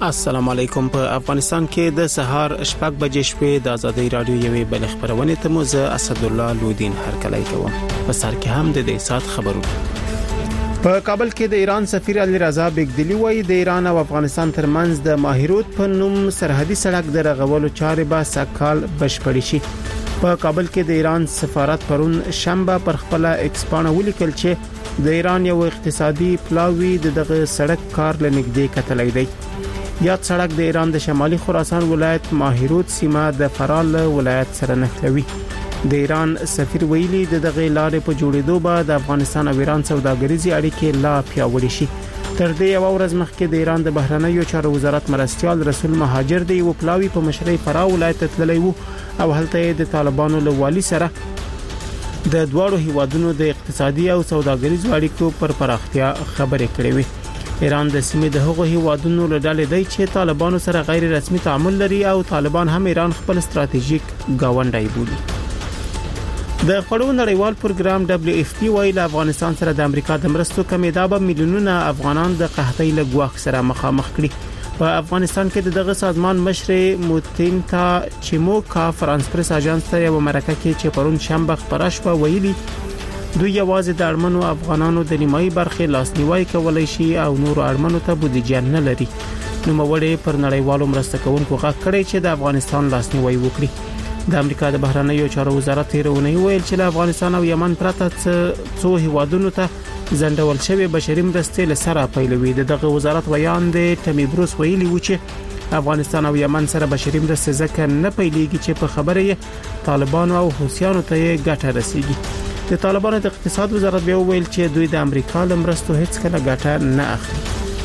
السلام علیکم. په افغانستان کې د سهار شپږ بجې شپې د ازادي رادیو یوې بل خبرونه ته مو زه اسد الله لودین هرکلی کوم. په سر کې هم د دې سات خبرونه. په کابل کې د ایران سفیر علي رضا بیگدلی وایي د ایران او افغانستان ترمنځ د ماهیروت په نوم سرحدي سړک د رغولو چارې به سکهال بشپړ شي. په کابل کې د ایران سفارت پرون شنبه پر خپل ایکسپانه ولیکل چې د ایران یو اقتصادي پلاوی دغه سړک کار لنګدې کتلای دی. یاد سړک د ایران د شمالي خراسان ولایت ماهیروت سیمه د فرال ولایت سره نښلوي. د ایران سفیر ویلي دغه لارې په جوړېدو به د افغانستان او ایران سوداګریزي اړیکې لا پیاوړې شي. تر دې یو ورځ مخکې د ایران د بهرنیو چارو وزارت مرستيال رسول مهاجر دی او پلاوی په مشرۍ فراه ولایت تللی وو او هلته د طالبانو له والی سره د دوړو هیوادونو د اقتصادي او سوداګریزو اړیکو پر پراختیا خبرې کړې وي. ایران د سیمې د هغو هیوادونو له ډلې دی چې طالبانو سره غیر رسمي تعامل لري او طالبان هم ایران خپل ستراتیژیک گاونډی بولي. د خړو نړیوال پروګرام WFP وايي له افغانستان سره د امریکا د مرستو کمیدا به میلیونونه افغانان د قحطۍ له ګواښ سره مخامخ کړي. په افغانستان کې دغه سازمان مشر موتینتا چیموکا فرانس پریس اژانس ته یو مرکه کې چې پرون شنبه خبره شوه ویلي دوی یوازې د اړمنو افغانانو د نیمایي برخې لاسنیوي کولای شي او نور اړمنو ته بودیجه نه لري. نو موړې پر نړیوالو مرسته کوونکو غږ کړی چې د افغانستان لاسنیوي وکړي. د امریکا د بهرنیو چارو وزارت هیرونی ویل چې له افغانستان او یمن پرته څو هیوادونو ته ځنډول شوی بشري مرستې لسره پیلوي. دغه وزارت ویان د ټمی بروس ویلي و چې افغانستان او یمن سره بشري مرستې ځکه نه پیلېږي چې په خبره طالبان او حوثیانو ته ګټه رسیږي. د طالبانو د اقتصاد وزارت به ویل چې دوی د امریکا له مرستو هیڅ کله ګټه نه اخلي.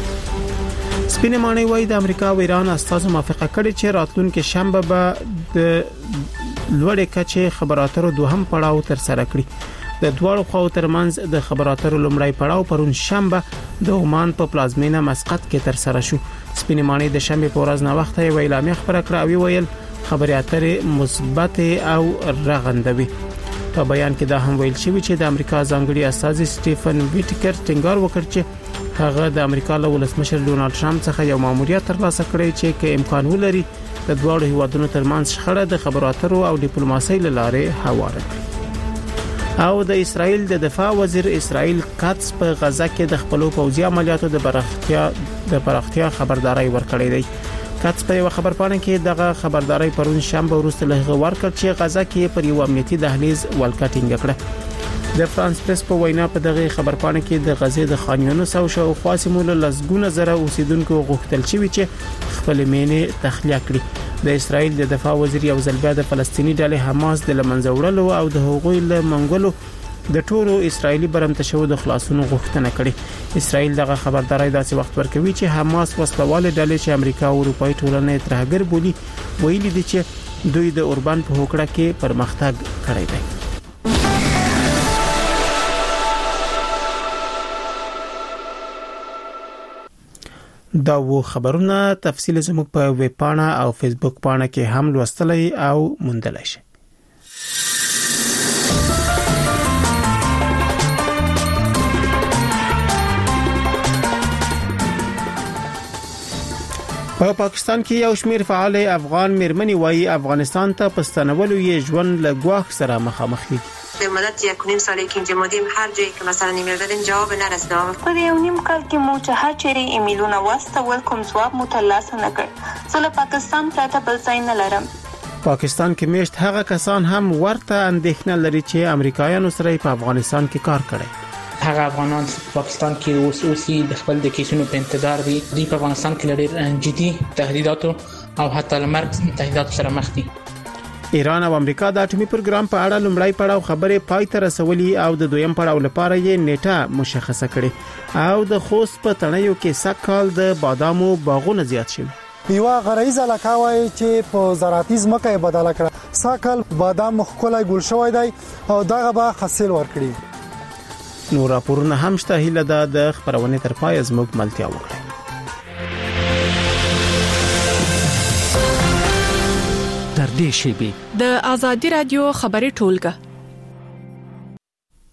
سپینې ماڼۍ وايي د امریکا او ایران اساس موافقه کړې چې راتلونکي شنبه به د لوړې کچې خبراتو دوهم پړاو تر سره کړي. د دوه خواو ترمنځ د خبراتو لومړی پړاو پرون شنبه د عمان په پلازمینه مسقط کې تر سره شو. سپینې ماڼۍ د شنبه په ورځ نه وخت یې اعلامیه خبره کړه او ویل خبري اترې مثبت او رغندوي. په بیان کې دا هم ویل شوی چې د امریکا ځانګړي استاذ سټيفن ویټکر ټینګار وکړ چې هغه د امریکا له ولسمشر ډونالد ټرمپ څخه یو ماموریت ترلاسه کړی چې کې امکان ولري د دوه هیوادونو ترمنځ شخړه د خبرو اترو او ډیپلوماسۍ لاره هواره کړي. او د اسرائیل د دفاع وزیر اسرائیل کاتس په غزا کې د خپل پوځي عملیاتو د پراختیا خبرداري ورکړې ده. کاتس په یو خبرپاڼه کې دغه خبرداري پرون شنبه وروسته له ورکړ چې غزا کې پر یو امنیتي دهلیز ولکټینګ کړه. د فرانس پریس په وینا په دغه خبرپاڼه کې د غزې د خان یونس او شاوخوا سیمو له لسګونه زره اوسیدونکو غوښتل شوی چې خپل مینې تخلیه کړي. د اسرائیل د دفاع وزیر یو ځل بیا د فلسطینی ډلې حماس د لمنځه وړلو او د هغوی له منګولو د ټولو اسرایلی برمته شو د خلاصونو غوښتنه کړې. اسرائیل دغه خبرداري داسې وخت ورکوي چې حماس وسلواله ډلې چې امریکا او اروپאי ټولنه ترهګر بولي ویلي دي چې دوی د اوربان په هوکړه کې پرمختګ کړی دی. دا و خبرونه تفصیل زموږ په ویب پاڼه او فیسبوک پاڼه کې هم لوستلای او موندلای شئ. په پاکستان کې یو شمېر فعال افغان میرمنې وايي افغانستان ته پستانولو یې ژوند له ګواښ سره مخامخ دي. در مدت 1.5 سالی که اینجا بودیم هر جایی که مثلا ایمیل دادیم جواب نرسیده. پر یو نیم کال کې مو چې هر چیرې ایمیلونه واستول کوم جواب مو ترلاسه نه کړ. زه له پاکستان پرته بل ځای نه لرم. پاکستان کې میشت هغه کسان هم ورته اندېښنه لري چې امریکایانو سره په افغانستان کې کار کړي. هغه افغانان په پاکستان کې اوسي د خپل د کیسونو په انتظار دي. د افغانستان کې لري جدي تهدیدات او حتی لمرګ تهدیدات سره مخ دي. ایران او امریکا د اټومي پروګرام په اړه لومړی پړاو خبرې پای ته رسولي او د دویم پړاو لپاره یې نیټه مشخصه کړې او د خوست په تڼیو کې سکهال د بادامو باغونه زیات شوي. یو غرایز علاقه وای چې په زراعتي ځمکه بدله کړه. سکهال بادام خولای ګل شوی دی او دغه به حاصل ورکړي. نور راپورونه هم شته. هیله ده د خبرونه تر پای زموږ ملتیا وکړي. تر دې شی به د ازادي رادیو خبري ټولګه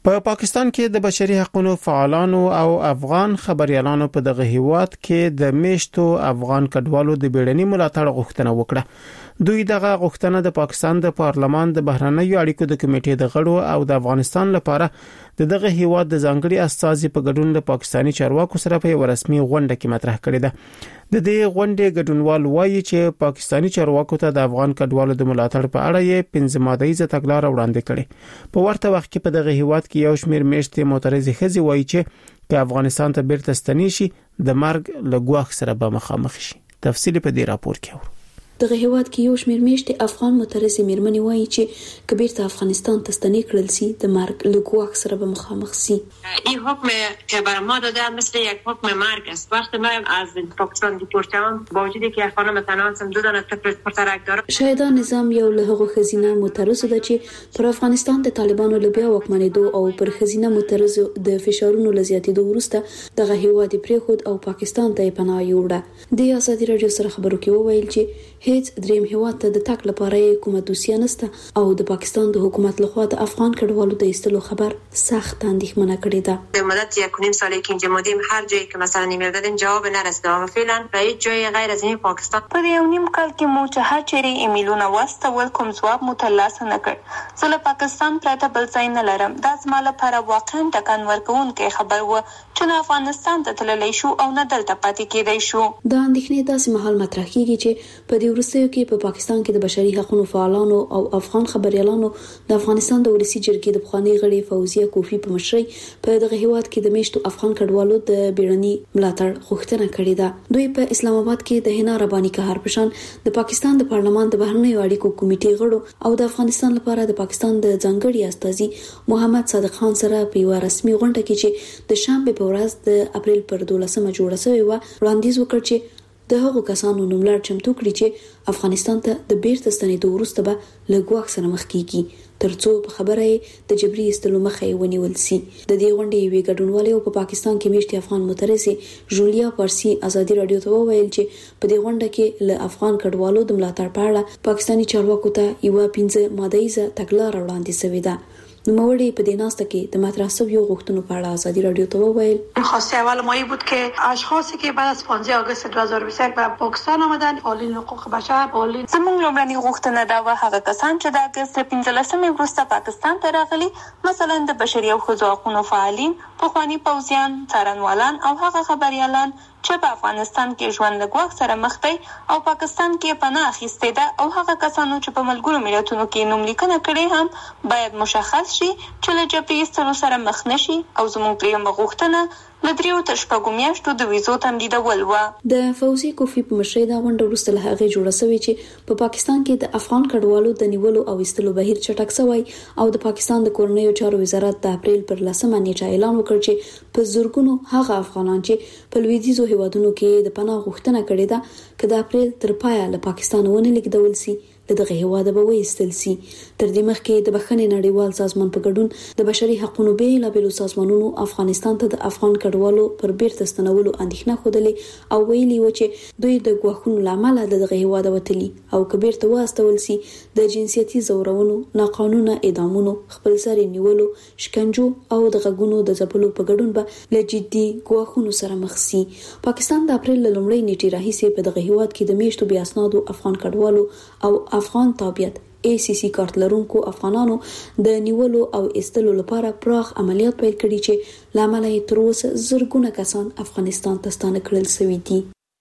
په پاکستان کې د بشري حقوقو فعالانو او افغان خبريالانو په دغه هیواد کې د میشتو افغان کډوالو د بیړني ملاتړ غوښتنه وکړه. دوی دغه غوښتنه د پاکستان د پارلمان د بهرنیو اړیکو د کمیټې د غړو او د افغانستان لپاره دغه هیواد د ځانګړي استازي په ګډون له پاکستاني چارواکو سره په رسمي غونډه کې مطرح کړې ده. د دې غونډې ګډونوال وایي چې پاکستاني چارواکو ته د افغان کډوالو د ملاتړ په اړه یې 15 ماده‌یزه تګلارې وړاندې کړې. په ورته وخت کې په دغه هیواد کې یو شمېر میشتې معترضې ښځې وایي چې که افغانستان ته بیرته ستنې شي د مرګ له ګواښ سره به مخامخ شي. تفصیل په دې راپور کې اورو. دغه هیواد کې یو شمېر میشتې افغان معترضې میرمنې وایي چې که بیرته افغانستان ته ستنې کړل سي د مرګ له ګواښ سره به مخامخ سي. این حکم که بر ما داده مثل یک حکم مرگ است. وقتی ما از پاکستان دیپورت شدم با وجودی که یک خانم تنها 2 دانه طفل پسرک داره. شاهدا نظام یو له هغو خزینه معترض ده چې پر افغانستان د طالبانو له بیا واکمنېدو او پر خزینه معترض د فشارونو له زیاتېدو وروسته دغه هیواد پریخود او پاکستان ته پناه یوړه. د آزادي رادیو سره خبرو کې وویل چې هیڅ دریم هیواد ته د تک لپاره کومه دوسیه نشته او د پاکستان د حکومت لخوا د افغان کډوالو د ایستلو خبر سخت اندېښمنه کړې ده. به مدت 1.5 سالی که اینجا بودیم هر جایی که مثلا ایمیل دادیم جواب نرسیده و فعلا به هیچ جای غیر از این پاکستان په یو نیم کال کې مو چې هر چیرې ایمیلونه واستول کوم ځواب مو ترلاسه نه کړ. زه له پاکستان پرته بل ځای نه لرم. دا زما لپاره واقعا ټکان ورکوونکی خبر و چې نه افغانستان ته تللی شو او نه دلته پاتې کېدی شو. دا اندېښنې داسې مهال مطرح کیږي چې په دې وروستیو کې په پاکستان کې د بشري حقوقو فعالانو او افغان خبريالانو د افغانستان د ولسی جرګې د بخوانی غړي فوزیه کوفی په مشرۍ په دغه هیواد کې د میشتو افغان کډوالو د بیړني ملاتړ غوښتنه کړې ده. دوی په اسلام آباد کې د حنا رباني کهار پشان د پاکستان د پارلمان د بهرنیو اړیکو کمیټې غړو او د افغانستان لپاره د پاکستان د ځانګړي استازي محمد صادق خان سره په یو رسمي غونډه کې چې د شنبه په ورځ د اپریل پر 12مه جوړه شوې و وړاندیز وکړ چې د هغو کسانو نوملړ چمتو کړي چې افغانستان ته د بیرته ستنېدو وروسته به له ګواښ سره مخ کیږي ترڅو په خبره د جبري ایستلو مخه ونیول سي. د دې غونډې یوې ګډونوالې په پاکستان کې میشتي افغان معترضې جولیا پارسي آزادي رادیو ته وویل چې په دې غونډه کې له افغان کډوالو د ملاتړ په اړه پاکستاني چارواکو ته یو 15 ماده‌یزه تګلارې وړاندې شوې ده. نوموړي په دې ناسته کې د مطرح شویو غوښتنو په اړه آزادي رادیو ته وویل خواسته اول ما این بود که اشخاصی که بعد از 15 آگوست 2021 به پاکستان آمدن فعالین حقوق بشر فعالین زموږ لومړنۍ غوښتنه دا و هغه کسان چې د اگست 15 وروسته پاکستان ته راغلي مثلا د بشري او ښځو حقوقو فعالین پخواني پوځیان څارنوالان او هغه خبريالان چې په افغانستان کې ژوند له ګواښ سره مخ دي او پاکستان کې پناه اخیستې ده او هغه کسانو چې په ملګرو ملتونو کې نوم لیکنه کړي هم باید مشخص شي چې له جبري ایستلو سره مخ نشي او زموږ دریمه غوښتنه له 3 تر 6 میاشتو د ویزو تمدیدول و. د فوزي کوفی په مشرۍ دا غونډه وروسته له هغه جوړه شوې چې په پاکستان کې د افغان کډوالو د نیولو او ایستلو بهیر چټک شوی او د پاکستان د کورنیو چارو وزارت د اپریل پر 10مه نیټه اعلان وکړ چې په زورګونو هغه افغانان چې په لویدیځو هیوادونو کې د پناه غوښتنه کړې ده چې د اپریل تر پایه له پاکستان ونه لیږدول سي دغه هیواد به وایستل سي. تر دې مخکې د بخښنې نړیوال سازمان په ګډون د بشري حقوقو بیلابېلو سازمانونو افغانستان ته د افغان کډوالو پر بیرته ستنولو اندېښنه خوده او ویلي و چې دوی د ګواښونو لامل دغه هیواد وتلی او کبیر ته واستول سي د جنسيتي زورونو ناقانونه اعدامونو خپلسري نیولو شکنجو او د غږونو د ځپلو په ګډون به له جدي ګواښونو سره مخ سي. پاکستان د اپریل لومړۍ نیټې راهیسې په دغه هیواد کې د میشتو بیا اسنادو افغان کډوالو او افغان تابعیت ACC کارت لرونکو افغانانو د نیولو او ایستلو لپاره پراخ عملیات پیل کړي چې لامل یې تر اوسه زرګونه کسان افغانستان ته ستانه کړل شوي دي.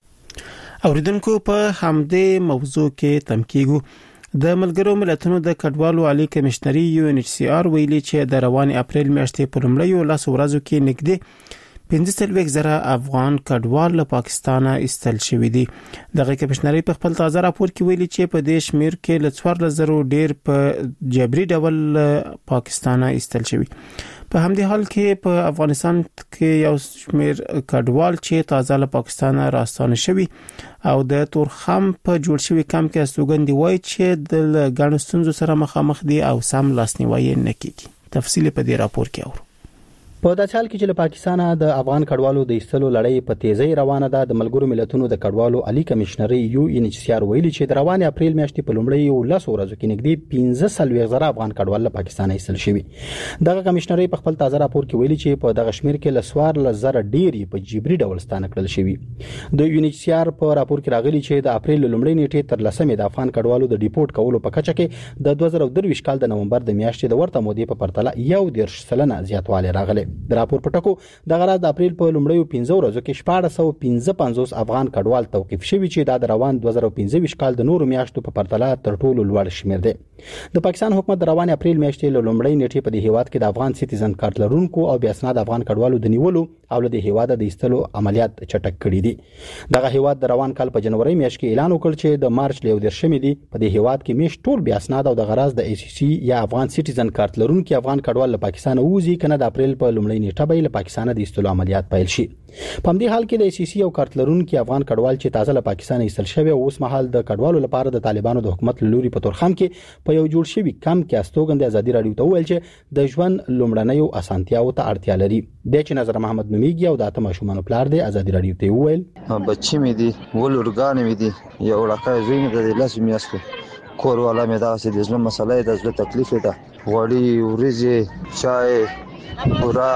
اوریدونکو په همدې موضوع کې تمکیګو د ملګرو ملتونو د کډوالو عالی کمشنري UNHCR ویلي چې د روان اپریل میاشتې په لومړیو 10 ورځو کې نږدې 15,000 افغان کډوال له پاکستان ایستل شوی دي. دغه کمشنري په خپل تازه راپور کې ویلي چې په دې شمیر کې له 14,000 ډیر په جبري ډول پاکستان ایستل شوی. په همدې حال کې په افغانستان کې یو شمیر کډوال چې تازه له پاکستان راستانه شوی او د تورخم په جوړ شوی کمپ کې استوګن دی وای چې د ګڼ ستونزو سره مخامخ دي او سم لاسنیوي نه کیږي. تفصیل په دې راپور کې اورو. په داسې حال کې چې له پاکستانه د افغان کډوالو د ایستلو لړۍ په تیزی روانه ده، د ملګرو ملتونو د کډوالو عالی کمشنري UNHCR ویلي چې د روان اپریل میاشتې په لومړۍ 10 ورځو کې نږدې 15,000 افغان کډوال له پاکستانه ایستل شوي. دغه کمشنري په خپل تازه راپور کې ویلي چې په دغه شمیر کې لسوار لزر ډیری په جبري ډول ستانه کړل شوي. د UNHCR په راپور کې راغلي چې د اپریل لومړۍ نیټې تر 10 د افغان کډوالو د ډیپورت کولو په کچه کې د 2023 کال د نومبر د میاشتې د ورته مودې په پرتله 1.10% زیاتوالی راغلی. د راپور په ټکو د غراز د اپریل په لومړیو 15 ورځو کې 1455 افغان کډوال توقيف شوي چې دا د روان 2025 کال د نورو میاشتو په پرتله تر ټولو لوړ شمیر دی. د پاکستان حکومت د روان اپریل میاشتې له لومړۍ نیټې په دې هیواد کې د افغان سټیزن کارت لرونکو او بیا اسناد افغان کډوالو د نیولو او له دې هیواد د ایستلو عملیات چټک کړي دي. دغه هیواد د روان کال په جنوري میاشت کې اعلان وکړ چې د مارچ له 10 دی په دې هیواد کې میش ټول بیا اسناد او د غراز د ACC یا افغان سټیزن کارت لرونکو افغان کډوال له پاکستان ووزي کنه د اپریل په لومړۍ نیټه به له پاکستان د ایستلو عملیات پیل شي. په همدې حال کې د ACC او کارت لرونکو افغان کډوال چې تازه له پاکستان ایستل شوی اوس مهال د کډوالو لپاره د طالبانو د حکومت لوري په تورخم کې په یو جوړ شوی کم کې استوګند ازادي رادیو ته ویل چې د ژوند لومړنیو اسانتیاو ته اړتیا لري. د چې نظر محمد نومیږي او د اتم شومانو پلار دی ازادي رادیو ته ویل بچی مې دي ولورګان مې دي یو لکه زوی مې د لاس میاسته کور والا مې دا چې د ژوند مسله د ژوند تکلیف ده وړي ورځي چای پورا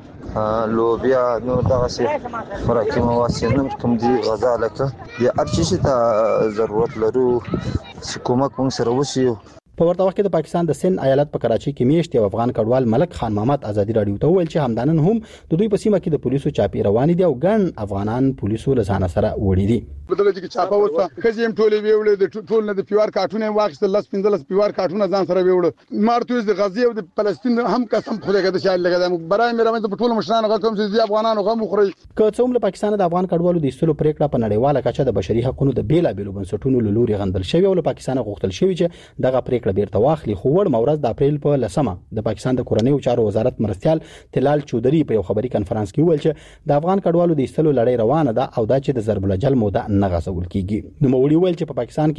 لوبیا نو دغه سي خوراکي مواد نور کوم دي غذا لکه یا هر څه ته ضرورت لرو حکومت موږ سره وشي. په ورته وخت کې د پاکستان د سند ایالت په کراچي کې میشت یو افغان کډوال ملک خان محمد ازادي رادیو ته ویل چې همدانن هم د دوی په سیمه کې د پولیسو چاپی روان دي او ګڼ افغانان پولیسو له ځان سره وړي دي. بدل چې چاپه وسه خزیم ټولې ویول د ټول نه د پیوار کارټونه واخیستل 15 پیوار کارټونه ځان سره ویول مارتوز د غزي او د فلسطین هم قسم خو لګد شال لګد برای مې رمضان په ټول مشرانو غوښم چې افغانانو غو مخري که څوم له پاکستان د افغان کډوالو د ایستلو پریکړه په نړیواله کچه د بشري حقوقو د بیلابېلو بنسټونو له لوري غندل شوی او له پاکستان غوښتل شوی چې دغه پریکړه بیرته واخلي. وړ مورز د اپریل په 10 د پاکستان د کورنیو چارو وزارت مرستيال تلال چودري په یو خبري کانفرنس کې ویل چې د افغان کډوالو د ایستلو لړۍ روانه ده او دا چې د ضرب الجل موده نه غسول کیږي. نو موري ویل چې په پاکستان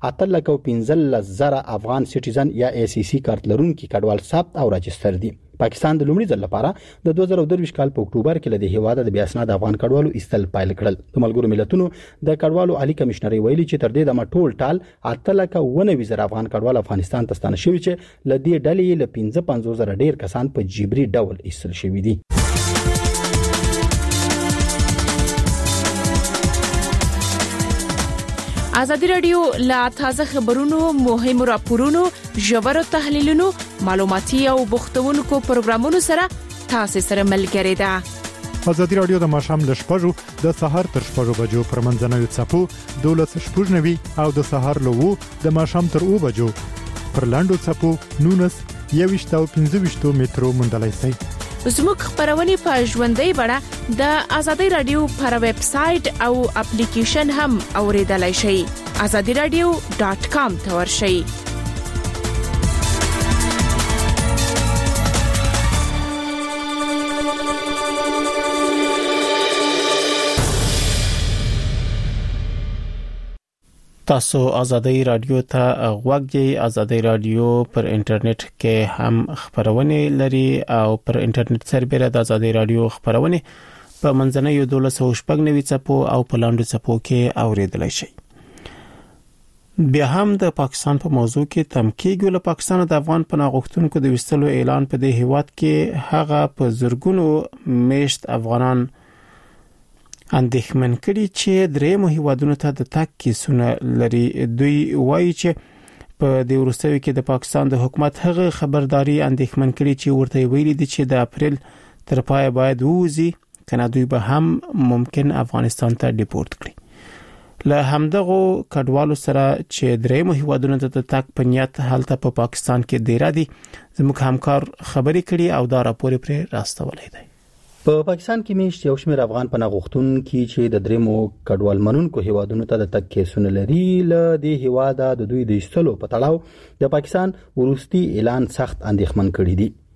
کې 8,15,000 افغان سټیزن یا ACC کارت لرونکو کډوال ثبت او راجستر دي. پاکستان د لومړي ځل لپاره د 2023 کال په اکتوبر کې له هیواده د بیا اسناد افغان کډوالو ایستل پیل کړل. د ملګرو ملتونو د کډوالو عالی کمشنري ویلي چې تر دې د ټول ټال 8,19,000 افغان کډوال افغانستان ته ستانه شوي چې له دې ډلې له 55,000 ډیر کسان په جبري ډول ایستل شوي دي. ازادي رادیو لا تازه خبرونو مهمو راپورونو ژورو تحلیلونو معلوماتي او بوختونکو پروګرامونو سره تاسو سره ملګری ده. ازادي رادیو د ماشام ل شپږو د سهار تر شپږو بجو پر منځنوي چپو 12:90 او د سهار له 2 د ماشام تر 2 بجو پر لاندو چپو 19 او 15 مترو مندلای سي. زموږ خبرونه په ژوندۍ بڼه د ازادي رادیو پر ویب سټ او اپلیکیشن هم اوریدلای شئ. azadiradio.com ته ورشئ. تاسو ازادي رادیو ته غوږی. ازادي رادیو پر انټرنیټ کې هم خبرونه لري او پر انټرنیټ سربېره د ازادي رادیو خبرونه په منځنوي 1290 چپو او په لاندو چپو کې اوریدلای شئ. بیا هم د پاکستان په موضوع کې تمکیګو له پاکستان د افغان پناه غوښتونکو د وستلو اعلان په دې هیواد کې هغه په زرګونو میشت افغانان اندېښمن کړي چې درېمو هیوادونو ته د تک کیسونه لري. دوی وایي چې په دې وروستیو کې د پاکستان د حکومت هغه خبرداري اندېښمن کړي چې ورته ویلي دي چې د اپریل تر پای باید ووزي کنه دوی به هم ممکن افغانستان ته ډیپورت کړي. له همدغه کډوالو سره چې درېمو هیوادونو ته د تک په نیت حالت په پاکستان کې ډیر دي زموږ همکار خبرې کړي او دا راپور پرې راستولې دی. په پاکستان کې میشت یو شمېر افغان پناه غوښتونکي چې د درېمو کډوال منونکو هیوادونو ته د تک کیسونه لري له دې هیواده د دوی د ایستلو په تړاو د پاکستان وروستي اعلان سخت اندېښمن کړي دي.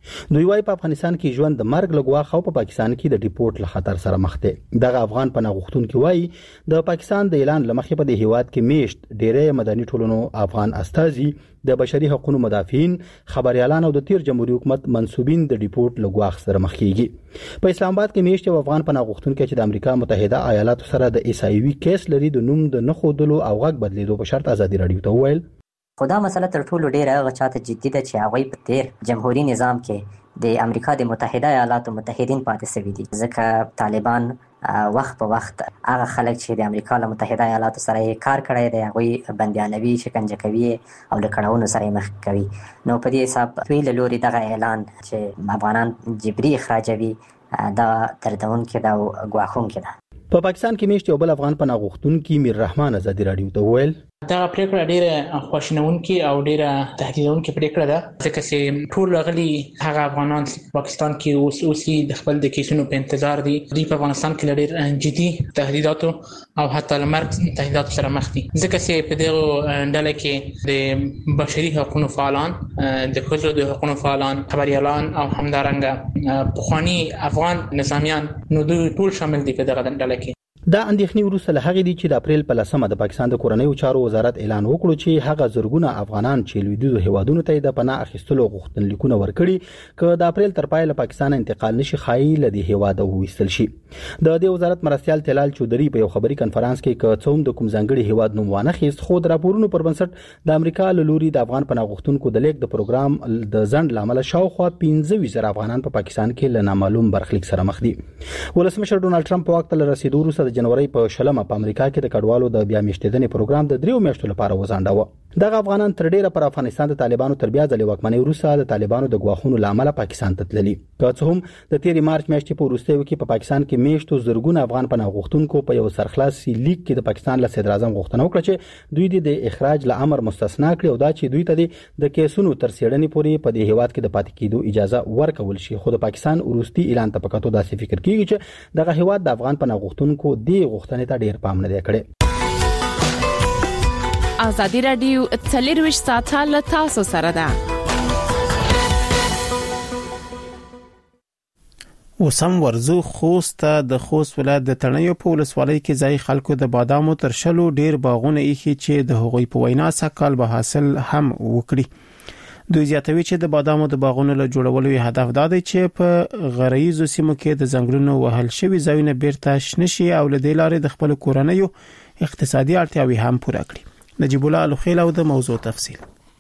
دوی وايي په افغانستان کې ژوند د مرګ لګوا خو په پاکستان کې د ډیپورت له خطر سره مخ دي. دغه افغان پناه غوښتونکي وايي د پاکستان د اعلان لمخې په دې هیواد کې میشت ډېرې مدني ټولنو افغان استازي د بشري حقوقو مدافعین خبريالان او د تیر جمهوریت حکومت منسوبین د ډیپورت لګوا سره مخ کیږي. په اسلام آباد کې میشت افغان پناه غوښتونکي چې د امریکا متحده ایالاتو سره د ایسایوي کیس لري د نوم د نخودلو او غږ بدلیدو په شرط ازادي رادیو ته وویل خدا مسله تر ټولو ډیره هغه چاته جدي ده چې هغه په تیر جمهوریت نظام کې د امریکا د متحده ایالاتو متحدین پاتې شوي دي ځکه طالبان وخت په وخت هغه خلک چې د امریکا له متحده ایالاتو سره کار کړی دی هغه بندیانوي شکنجه کوي او له کړهونو سره مخ کوي. نو په دې حساب دوی له لوري دغه اعلان چې افغانان جبري اخراجوي دا دردونکې ده او ګواښونکې ده. په پاکستان کې میشت یو بل افغان پناه غوښتونکي میر رحمان ازادي رادیو ته وویل دا پریکړه ډیره خواشینونکې او ډیره تهدیدونکې پریکړه ده ځکه چې ټول غلي هغه افغانان چې پاکستان کې اوسي د خپل د کیسونو په انتظار دي. دوی په افغانستان کې ډېر جدي تهدیدات او حتی مرګ تهدیدات سره مخ دي ځکه چې په دغه ډله کې د بشري حقوقو فعالان د ښځو د حقوقو فعالان خبريالان او همدارنګه پخوانی افغان نظامیان نو دوی ټول شامل دي په دغه ډله کې. دا اندېښنې وروسته له هغې دي چې د اپریل په 10 د پاکستان د کورنیو چارو وزارت اعلان وکړ چې هغه زرګونه افغانان چې لویدیځو هیوادونو ته د پناه اخیستلو غوښتنلیکونه ورکړي که د اپریل تر پای له پاکستان انتقال نشي خایي له دې هیواده وویستل شي. د دې وزارت مرستیال تلال چودري په یو خبري کانفرنس کې کوم د کوم ځانګړي هیواد نوم وانه خېست خو د راپورونو پر بنسټ د امریکا له لوري د افغان پناه غوښتونکو د لیک د پروګرام د ځند لامل شاوخوا 15,000 افغانان په پاکستان کې له نامعلوم برخلیک سره مخ دي. ولسمشر ډونالد ټرمپ په وخت له رسیدو وروسته د جنوري په په امریکا کې د کډوالو د بیا میشتېدنې پروګرام د 3 میاشتو لپاره وځنډاوه. دغه افغانان تر ډیره پر افغانستان د طالبانو تر بیا ځلې واکمنۍ وروسته د طالبانو د ګواښونو لامل پاکستان ته تللي. که څه هم د 13 مارچ میاشتې په وروستیو کې په پاکستان کې میشتو زرګونه افغان پناه غوښتونکو په یو سرخلاصي لیک کې د پاکستان له صدر اعظم غوښتنه وکړه چې دوی د اخراج له امر مستثنا کړي او دا چې دوی ته د کیسونو تر څېړنې پورې په دې هیواد کې د پاتې کېدو اجازه ورکول شي. خو د پاکستان وروستي اعلان ته پکاتو داسې فکر کیږي چې دغه هیواد د افغان پناه غوښتونکو د غوښتنې ته ډیر پام نه دی کړی. ازادي رادیو 24 ساعته له تاسو سره ده. وسم ورزو خوست د خوست ولایت د تڼیو په ولسوالۍ کې ځای خلکو د بادامو تر شلو ډیر باغونه ایخي چې د هغوی په وینا سکهال به حاصل هم وکړي. دوی زیاتوي چې د بادامو د باغونو له جوړولو هدف دا دی چې په غرایزو سیمو کې د ځنګلونو وهل شوی ځایونه بیرته شنه شي او له دې لارې د خپل کورنیو اقتصادي اړتیاوې هم پوره کړي. نجیب الله الخیل او د موضوع تفصیل.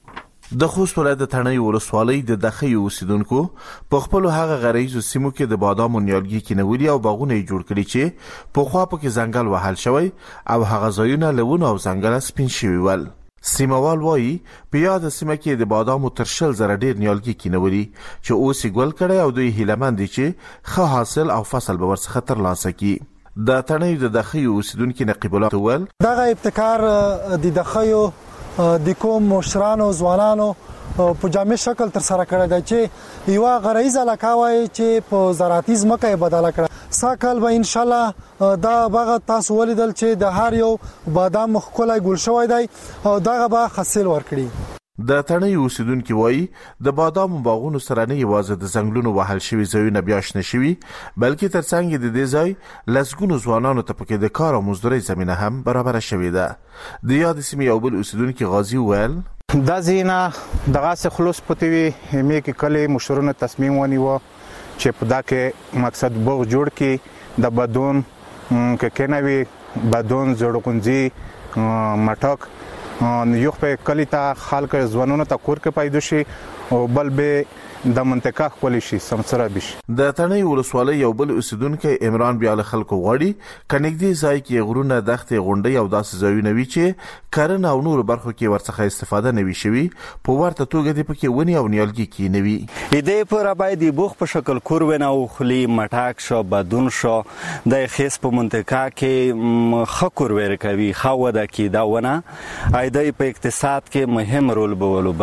د خوست ولایت د تڼیو ولسوالۍ د دخیو اوسیدونکو په خپل هغه غرایزو سیمو کې د بادامو نیالګي کینولي او باغونه جوړ کړي چې په خوا پکې ځنګل وهل شوی او هغه ځایونه لونه او ځنګل سپین شوی ول. سیموال وایي په یاد سیمه کې د بادامو تر 10,000 ډیر نیالګي کینولي چې اوس ګل کړي او دوی هیلمن دي چې ښه حاصل او فصل به ورڅخه ترلاسه کړي. د تڼیو د دخیو اوسیدونکو نقیب الله ول دغه ابتکار د دخیو د کوم مشرانو ځوانانو په جامع شکل تر سره کړی دی چې یو غرایز علاقه وای چې په زراعتي ځمکه بدله کړه. ساکل به ان شاء الله دا باغ تاسو ولیدل چې د هر یو بادام خولای ګل شوی دی او دغه به حاصل ورکړي. د تڼیو اوسیدونکو وایي د بادامو باغونو سره نه یوازې د ځنګلونو وهل شوي ځایونه بیا شنه شوي بلکې ترڅنګ د دې ځای لسګونو ځوانانو ته پکې د کار او مزدورۍ زمینه هم برابره شوې ده. د یاد سیمې یو بل اوسیدونکو غازی ویل دا زینا دغه څه خلوص پته وی مې کې کله مشرونه تصمیم ونیو چې په دا کې مقصد بوغ جوړ کې د بدون کې کنوي بدون جوړونځي مټک یو په کلیتا خلک ځوانونو ته کور کې پیدا شي او بل به د منطقه خپل شي سمسره بش. د تڼیو ولسوالۍ یو بل اوسیدونکو عمران بیا له خلکو غواړي کنيګدي ځای کې غرونه دښتې غونډۍ او داسې ځایونه وي چې کرنه او نور برخو کې ورڅخه استفاده نوي شوي په ورته توګه د پکې ونی او نیالګي کې نوي. دې پر باید بوخ په شکل کورونه او خلی مټاک شو بدون شو د خیس په منطقه کې خکور ور کوي خو د کې داونه ایدای په اقتصاد کې مهم رول بولوي.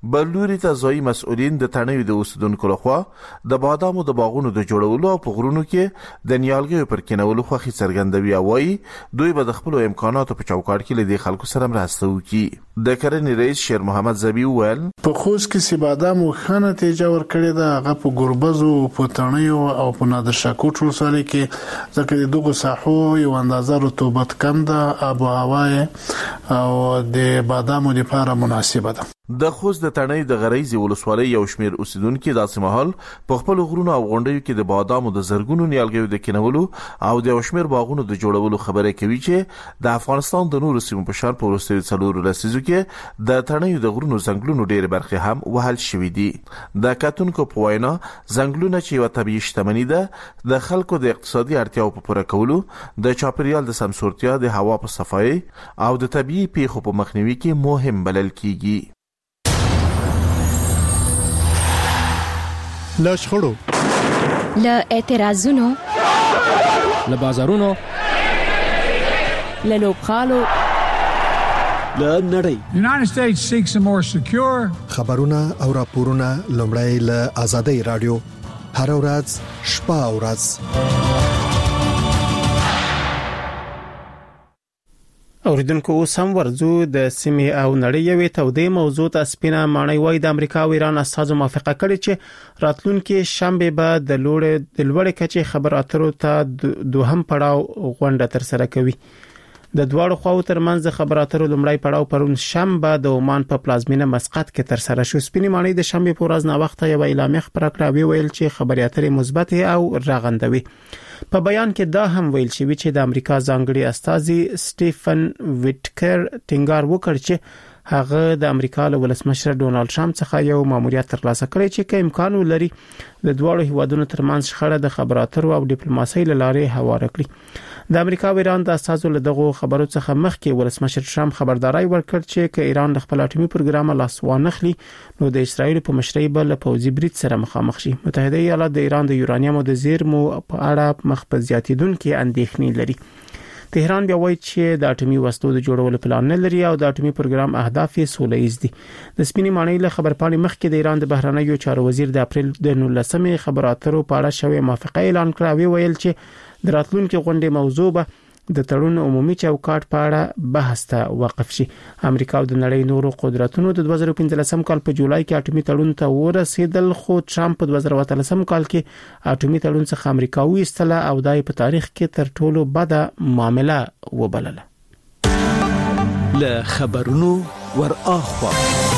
بل لوري ته ځایي مسؤلین د تڼیو د اوسیدونکو لخوا د بادامو د باغونو د جوړولو او په غرونو کې د نیالګیو پر کینولو خوښي څرګندوي او وایي دوی به د خپل امکاناتو په چوکاټ کې له دې خلکو سره مرسته وکړي. د کرنې رئیس شیر محمد زبی وویل په خوست کې چې بادامو ښه نتیجه ورکړې ده هغه په ګوربزو په تڼیو او په نادر شاه کوټ ولسوالۍ کې ځکه د دغو ساحو یو اندازه رطوبت کم ده آب و هوا او د بادامو لپاره مناسبه ده. د خوست د تڼۍ د غریزي ولسوالۍ یو شمیر اوسیدونکو داسې مهال په خپل غرونو او غونډیو کې د بادامو د زرګونو نیالګیو د کینولو او د یو شمیر باغونو د جوړولو خبره کوي چې د افغانستان د نورو سیمو په شان په وروستیو 4 لسیزو کې د تڼیو د غرونو ځنګلونو ډېر برخې هم وهل شوې دي. د کتونکو په وینا ځنګلونه چې یو طبيعي شتمني ده د خلکو د اقتصادي اړتیاو په پوره کولو د چاپیریال د سمسورتیا د هوا په صفایي او د طبيعي پیښو په مخنیوي کې مهم بلل کیږي. له شخړو له اعتراضونو له بازارونو له لوبغالو له نړۍ United States seeks a more secure خبرونه او راپورونه لومړی له آزادۍ رادیو هر ورځ شپه او ورځ. اوریدونکو اوس هم ورځو د سیمې او نړۍ یوې تودې موضوع ته سپینه ماڼۍ وای د امریکا او ایران استازو موافقه کړې چې راتلونکي شنبه به د لوړې کچې خبرو اترو ته دوهم پړاو غونډه تر سره کوي. د دواړو خواو ترمنځ خبرو اترو لومړی پړاو پرون شنبه د عمان په پلازمینه مسقط کې تر سره شو. سپینه ماڼۍ د شنبه په ورځ نا وخت یو اعلامیه خبره کړه ویل چې خبري اترې مثبت او راغندوي. په بیان کې دا هم ویل شوی چې د امریکا ځانګړي استازي سټيفن ویټکر ټینګار وکړ چې هغه د امریکا له ولسمشر ډونالد ټرمپ څخه یو ماموریت ترلاسه کړی چې کې امکان ولري د دواړو هیوادونو ترمنځ شخړه د خبرو اترو او ډیپلوماسۍ لارې هواره کړي. د امریکا او ایران د استازو له دغه خبرو څخه مخکې ولسمشر ټرمپ خبرداري ورکړ چې که ایران خپل اټومي پروګرام لاس وانخلي نو د اسرایل په مشرۍ بل پوځي برید سره مخامخ شي. متحده ایالات د ایران د یورانیم او د زیرمو په اړه مخ په زیاتیدونکو اندېښنې لري. تهران بیا وایي چې د اټومي وسلو د جوړولو پلان نه لري او د اټومي پروګرام اهداف یې سوله ییز دي. د سپینې ماڼۍ له خبرپاڼې مخکې د ایران د بهرنیو چارو وزیر د اپریل د 19مې خبرو اترو په اړه شوی موافقه اعلان کړه. ویل چې د راتلونکي غونډې موضوع به د تړون عمومي چوکاټ په اړه بحث ته وقف شي. امریکا او د نړۍ نورو قدرتونو د 2015 کال په جولای کې اټومي تړون ته ورسېدل خو ټرمپ په 2013 کال کې اټومي تړون څخه امریکا وایستله او دای په تاریخ کې تر ټولو بده معامله وبلله. له خبرونو ور اخوا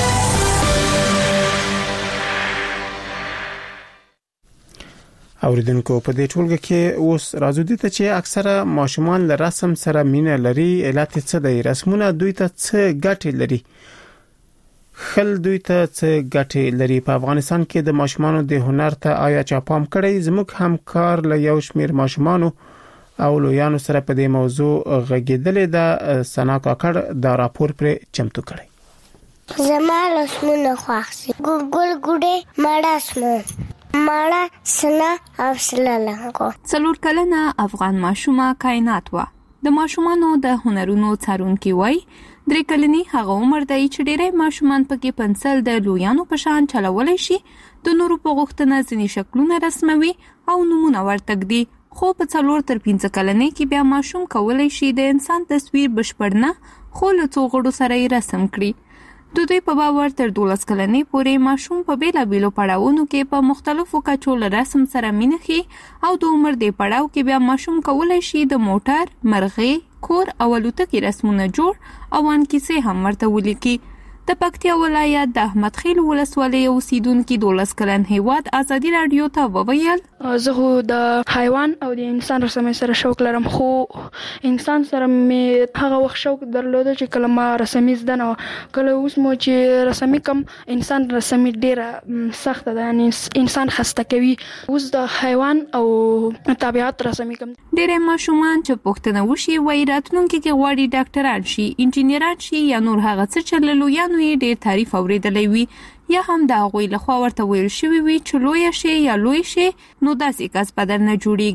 اوریدونکو په دې ټولګه کې اوس راځو دي ته چې اکثره ماشومان له رسم سره مینه لري. علت څه دی؟ رسمونه دوی ته څه ګټې لري؟ خل دوی ته څه ګټې لري؟ په افغانستان کې د ماشومانو د هنر ته آیا چا پام کړی؟ زموږ همکار له یو شمیر ماشومانو او لویانو سره په دې موضوع غږیدلې ده. سنا کاکړ دا راپور پر چمتو کړی. زما رسمونه خوښ دي. ګل ګوډه مړاسمه ماړه سنا او سلالنګو. څلور کلنه افغان ماشومه کائنات و. د ماشومانو د هنرونو څارونکي وای 3 کلنی هغه عمر دی چې ډېرې ماشومان پکې پنسل د لویانو په شان چلولای شي. د نورو په غوښتنه ځینې شکلونه رسموي او نمونه ورتګ دي. خو په 4 تر 15 کلنۍ کې بیا ماشوم کولای شي د انسان تصویر بشپړ نه خو له څو غړو سره یې رسم کړي. د دوی په باور تر 12 کلنۍ پورې ماشوم په بیلابیلو پړاوونو کې په مختلفو کچو له رسم سره مینه خي او د عمر د پړاو کې بیا ماشوم کولای شي د موټر، مرغۍ، کور او الوتکې رسمونه جوړ او ان کیسې هم ورته ولیکي. د پکتیا ولایت د احمد خیل ولسوالۍ اوسیدونکو 12 کلن هیواد ازادي رادیو ته وویل زه د حیوان او د انسان رسمي سره شوق لرم خو انسان سره مې هغه وخت شوق درلود چې کله ما رسمي زده نه کله اوس مو چې رسمي کم انسان رسمي ډیره سخت ده یعنی انسان خسته کوي. اوس د حیوان او طبيعت رسمي کم. ډېر ماشومان چې پوښتنه وشي وایي راتلونکي کې غواړي ډاکټران شي، انجینران شي یا نور هغه څه چې له لویانو یې ډېر تعریف اوریدلی وي یا هم د هغوی لخوا ورته ویل شوي وي چې لوی شي یا لوی شي نو داسې کس په در نه جوړیږي.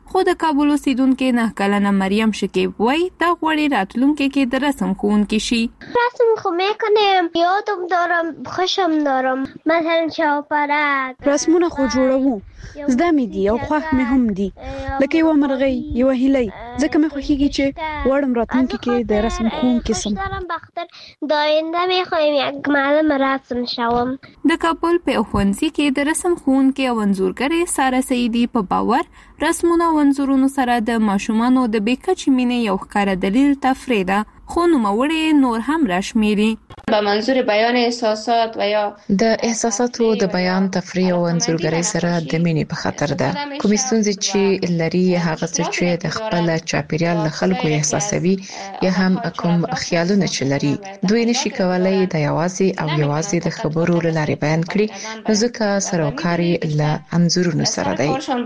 خو د کابل اوسیدونکو 9 کلنه مریم شکیب وای دا غوړي راتلونکي کې د رسم خوونکي شي. رسم خو میکنم، یادم دارم، خوشم دارم، مثلا چاپرک رسمونه خو جوړوم، زده می دي او خوښ می هم دي، لکه یو مرغۍ یو هیلۍ، ځکه مې خوښیږي چې وړم راتلونکي کې د رسم خوونکي سم. داینده میخوایم یک معلم رسم شوم. د کابل په ښوونځي کې د رسم خوونکي او انځورګرې ساره سعیدی په باور رسمونه او انځورونو سره د ماشومانو د بیکچې مینې یو ښکاره دلیل تفریح ده، خو نوموړی نور هم راشمیري. به منظور بیان احساسات و یا د احساساتو د بیان تفریح او انځورګرۍ سره د مینې په خاطر ده. کومې ستونزې چې لري هغه څه چې د خپل چاپیریال له خلکو احساسوي یا هم کوم خیالونه چې لري دوی نشي کولای د یوازې د خبرو له لارې بیان کړي، نو ځکه سروکاري له انځورونو سره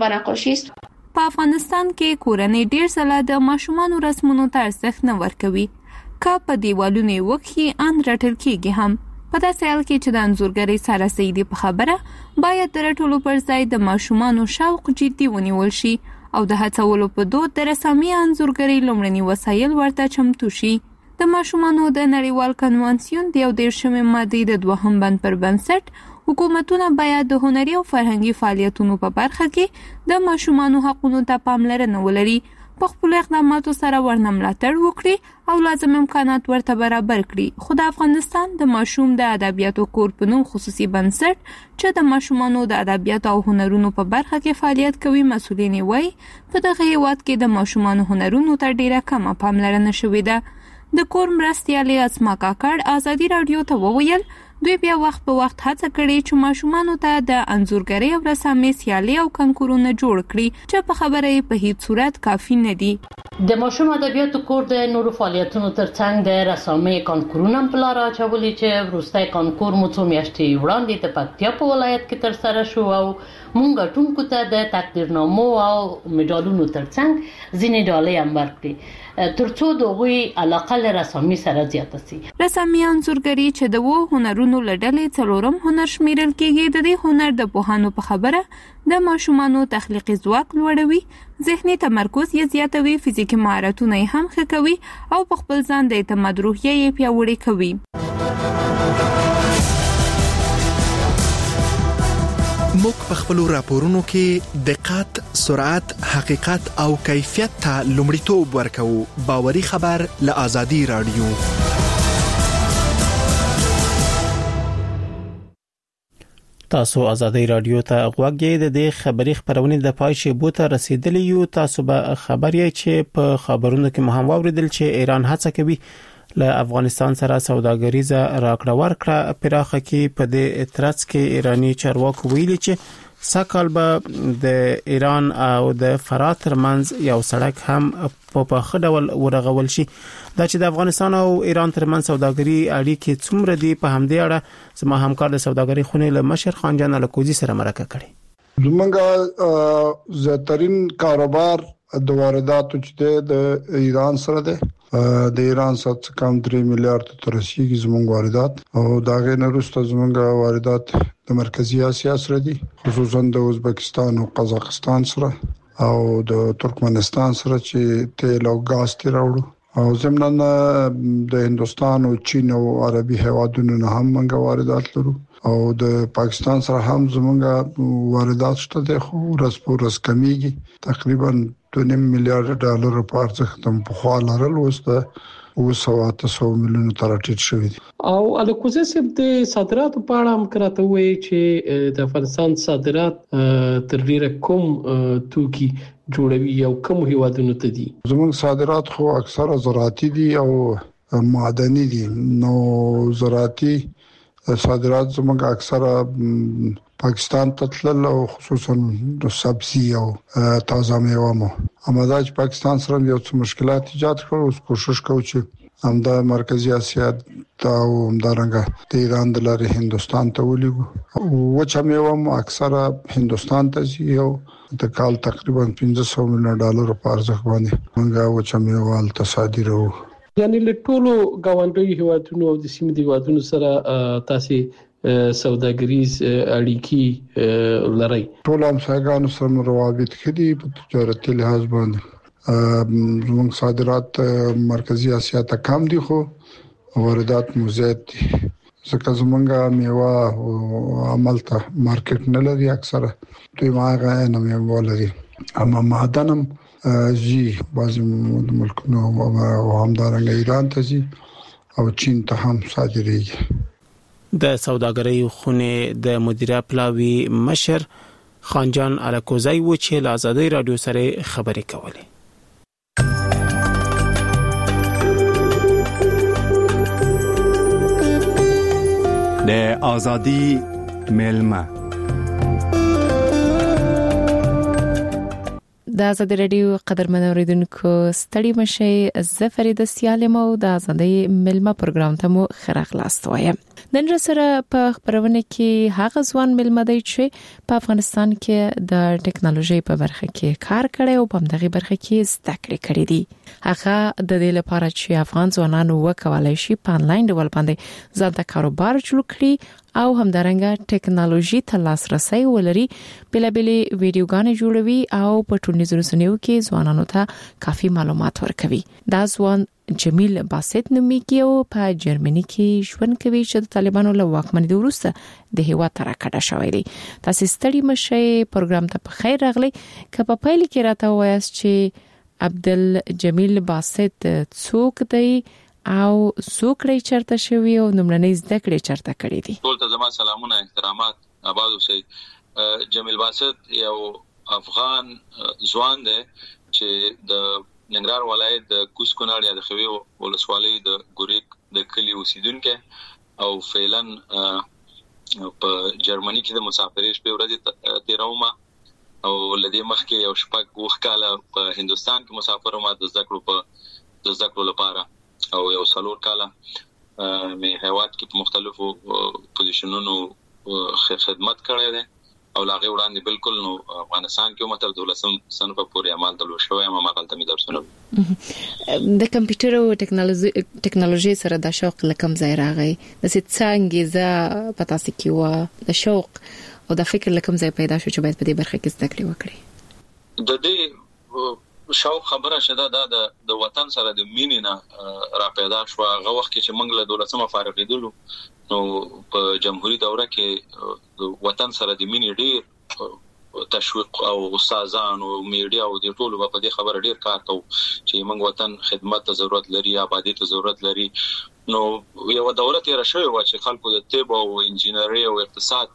دی. په افغانستان کې کورنۍ ډیر ځله د ماشومانو رسمونو ته ارزښت نه ورکوي، که په دیوالونو وکي ان رټل کېږي هم. په داسې حال کې چې د انځورګرۍ ساره سعیدی په خبره باید د رټولو پر ځای د ماشومانو شوق جدي ونیول شي او د هڅولو په دود د رسامي انځورګرۍ لومړني وسایل ورته چمتو شي. د ماشومانو د نړیوال کنوانسیون د 13 مادې د 2 بند پر بنسټ حکومتونه باید د هنري او فرهنګي فعالیتونو په برخه کې د ماشومانو حقوقو ته پاملرنه ولري، په خپل اقداماتو سره ورنه ملاتړ وکړي او لازم امکانات ورته برابر کړي. خو د افغانستان د ماشوم د ادبیاتو کور په نوم خصوصي بنسټ چې د ماشومانو د ادبیاتو او هنرونو په برخه کې فعالیت کوي مسؤلین وایي په دغه هیواد کې د ماشومانو هنرونو ته ډیره کمه پاملرنه شوې ده. د کور مرستیالي اسما کاکړ ازادي رادیو ته وویل دوی بیا وخت په وخت هڅه کړې چې ماشومانو ته د انځورګرۍ او رسامۍ سیالي او کنکورونه جوړ کړي، چې په خبره یې په هیڅ صورت کافي نه دي. د ماشوم ادبیاتو کور د نورو فعالیتونو ترڅنګ د رسامۍ کنکورونه هم په لاره اچولي چې وروستی کنکور مو څو میاشتې وړاندې د پکتیا په ولایت کې ترسره شو او موږ ګټونکو ته د تقدیرنامو او مډالونو ترڅنګ ځینې ډالۍ هم ورکړې ترڅو د هغوی علاقه له رسامۍ سره زیاته شي. رسامي انځورګري چې د هنرونو له ډلې څلورم هنر شمیرل کېږي، د دې هنر د پوهانو په خبره د ماشومانو تخلیقي ځواک لوړوي، ذهني تمرکز یې زیاتوي، فزیکي مهارتونه یې هم ښه کوي او په خپل ځان د اعتماد روحیه یې پیاوړې کوي. موږ په خپل راپورونو کې دقت، سرعت، حقیقت او کیفیت ته لومړیتوب ورکوو. باوري خبر له آزادي رادیو. تاسو آزادي رادیو ته غوږی د دې خبري خبرونه د پای شیبو ته رسیدلی یو. تاسو به خبر یې چې په خبرونو کې مهم واوریدل چې ایران هڅه کوي له افغانستان سره سوداګریزه راکړه ورکړه پراخه کې. په دې اعتراض کې ایرانی چارواکو ویلي چې سکهال به د ایران او د فرات ترمنځ یو سړک هم په ښه ډول ورغول شي. دا چې د افغانستان او ایران ترمنځ سوداګري اړیکې څومره دي په همدې اړه زما همکار د سوداګري خونې له مشر خان جان الکوزي سره مرکه کړې. زمونږ زیاترین کاروبار د وارداتو چې د ایران سره ده، د ایران څخه کم 3 میلیارډ ته رسیدي زموږ واردات، او دا غیر وروسته زموږ واردات د مرکزی اسیا سره دي، خصوصا د ازبکستان او قزاقستان سره او د ترکمنستان سره چې تیل او غاز تی راوړو، او زمونږ د هندستان او چین او عربي هیوادونو نه هم موږ واردات لرو، او د پاکستان سره هم زموږ واردات شته دي، خو ورځ کمیږي. تقریبا 2.5 میلیارډ ډالر په ارزښت هم په خوا لرل وسته 200 میلیون تر ټیټ شوی دي. او الکوزه سم د صادراتو په اړه هم کراته وایي چې د افغانستان صادرات تر ډیره کوم توکي جوړوي او کوم هیوادونو ته دي؟ زموږ صادرات خو اکثره زراعتي دي او معدني دي. نو زراعتي صادرات زموږ اکثره پاکستان ته تلل او خصوصا د سبزی او تازه میوه مو. امدا چې پاکستان سره یو څه مشکلات ایجاد کړو، اوس کوشش کوو چې همدا مرکزی اسیا ته او همدارنګه د ایران د لارې هندستان ته ولېږو. وچه میوه مو اکثره هندستان ته ځي او د کال تقریبا 500 میلیون ډالر په ارزښت باندې موږ وچه میوه ال تصادیرو. یعنی له ټولو غونډوي هیوادونو او د سیمې د هیوادونو سره تاسو سوداګریز اړیکې لري. ټول همسایګانو سره روابط کړي په تجارتي لحاظ باندې زموږ صادرات مرکزی اسیا ته کم دي خو واردات مو زیات دي ځکه زمونږه میوه او عمل ته مارکیټ نه لري اکثره دوی ماغه نه میوه لري اما معدنم جی بعضی ملکونو او همدارنګه ایران ته جی او چین ته هم صادریږي. د سوداګرۍ خونه د مدیره پلاوی مشر خانجان الکوزی و چې له آزادۍ رادیو سره خبرې کولې. د آزادی ملما د آزادۍ رادیو قدرمن اوریدونکو ستړي مشي زه فرید سیالم او د آزادۍ ملما پروګرام ته مو خراغلاست وایم. نن سره په خبرونه کې هغه ځوان ملما دی چې په افغانستان کې د ټکنالوژي په برخه کې کار کړی او په دغه برخه کې زده کړې کړې دي. هغه د دې لپاره چې افغان ځوانانو وکولای شي په انلاین ډول باندې ځان ته کاروبار جوړ کړي او همدارنګه ټکنالوژي ته لاسرسي ولري بلابلې ویډیوګانې جوړوي او په ټولنیزو رسنیو کې ځوانانو ته کافي معلومات ورکوي. دا ځوان جمیل باسط نومیږي او په جرمني کې ژوند کوي چې د طالبانو له واکمنۍ وروسته د هیواد تر کډه شوی دی. تاسو ستړي مشي پروګرام ته په خیر راغلی. که په پیل کې راته وایاست چې عبدل جمیل باسط څوک دی او څوک چرته شوی او نمړنۍ زده کړې چرته کړې دي؟ ټول ته زما سلامونه احترامات آباد اوسئ. جمیل باسط یو افغان ځوان دی چې د ننګرهار ولایت د کوز کونړ یا د خوي ولسوالۍ د ګوریک د کلی اوسیدونکو او فعلن په جرمني کې د مسافرۍ شپې ورځې تیرومه او لدې مخکې یو شپږ وختاله په هندستان کې مسافر وم د زده کړو لپاره او یو څلور کاله مې هیواد کې په مختلفو پوزیشنونو خدمت کړی دی او لاغه وړاندې بالکل نو افغانستان کې متر 12 صنف پورې عمل دلو شوی ما مقالته مې درسونه د کمپیوټر او ټکنالوژي سره د شوق لکم ځای راغی د څنګه ز پتا سکی و د شوق او د فکر لکم ځای پیدا شو چې باید په دې برخه کې زده کړې وکړي. د دې شوق خبره شته د وطن سره د مینې نه را پیدا شو. هغه وخت چې موږ له 12مه فارغېدلو نو په جمهوریت دوره کې وطن سره د مینې ډېر تشویق او استادان او میډیا او د ټولو په دې خبره ډېر کار کوي چې موږ وطن خدمت ته ضرورت لري، آبادی ته ضرورت لري. نو یو دوره تیر شوی و چې خلکو د طب او انجینری او اقتصاد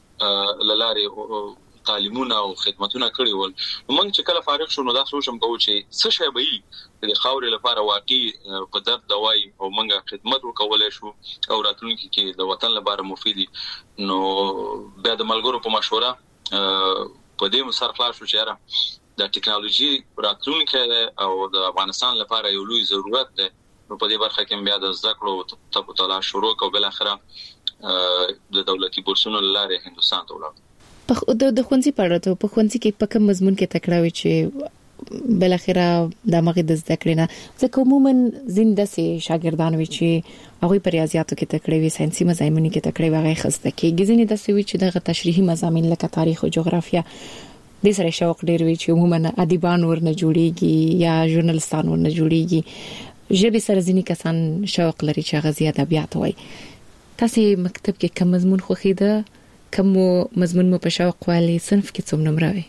لاره تعلیمونه او خدماتونه کړی ول. موږ چې کله فارغ شو نو دا سوچم کوو چې څه شی به د خاورې لپاره واقعي په درد دوای او موږ خدمت وکولای شو او راتلونکي کې د وطن لپاره مفید. نو بیا د ملګرو په مشوره په دې مسر خلاص شو چې د ټکنالوژي راتلونکي او د افغانستان لپاره یو لوی ضرورت ده. نو په دې برخه کې بیا د زده کړو ته تلاش شروع او بل اخره د دولتي بورسونو لاره هندستان ته ولاړ. په د خوندزي پړاته په خوندزي کې په کوم مضمون کې تکړه وي چې بل اخره د مغه د زده کړې نه ځکه عموما زنده سي شاګردان وي چې هغه په ریاضیاتو کې تکړه وي، ساينسي مضامینو کې تکړه وي، هغه خسته کې ځینې د سوي چې دغه تشریحي مضامین لکه تاریخ او جغرافیا د سره شوق ډیر وي چې عموما ادیبان ورنه جوړيږي یا ژورنالستان ورنه جوړيږي. ژبه سره ځینې کسان شوق لري چې هغه زیات ادبیات وایي. تاسو مکتب کې کوم مضمون خوښیده؟ کوم مضمون مو په شوق والی صنف کې څوم نمبر وي؟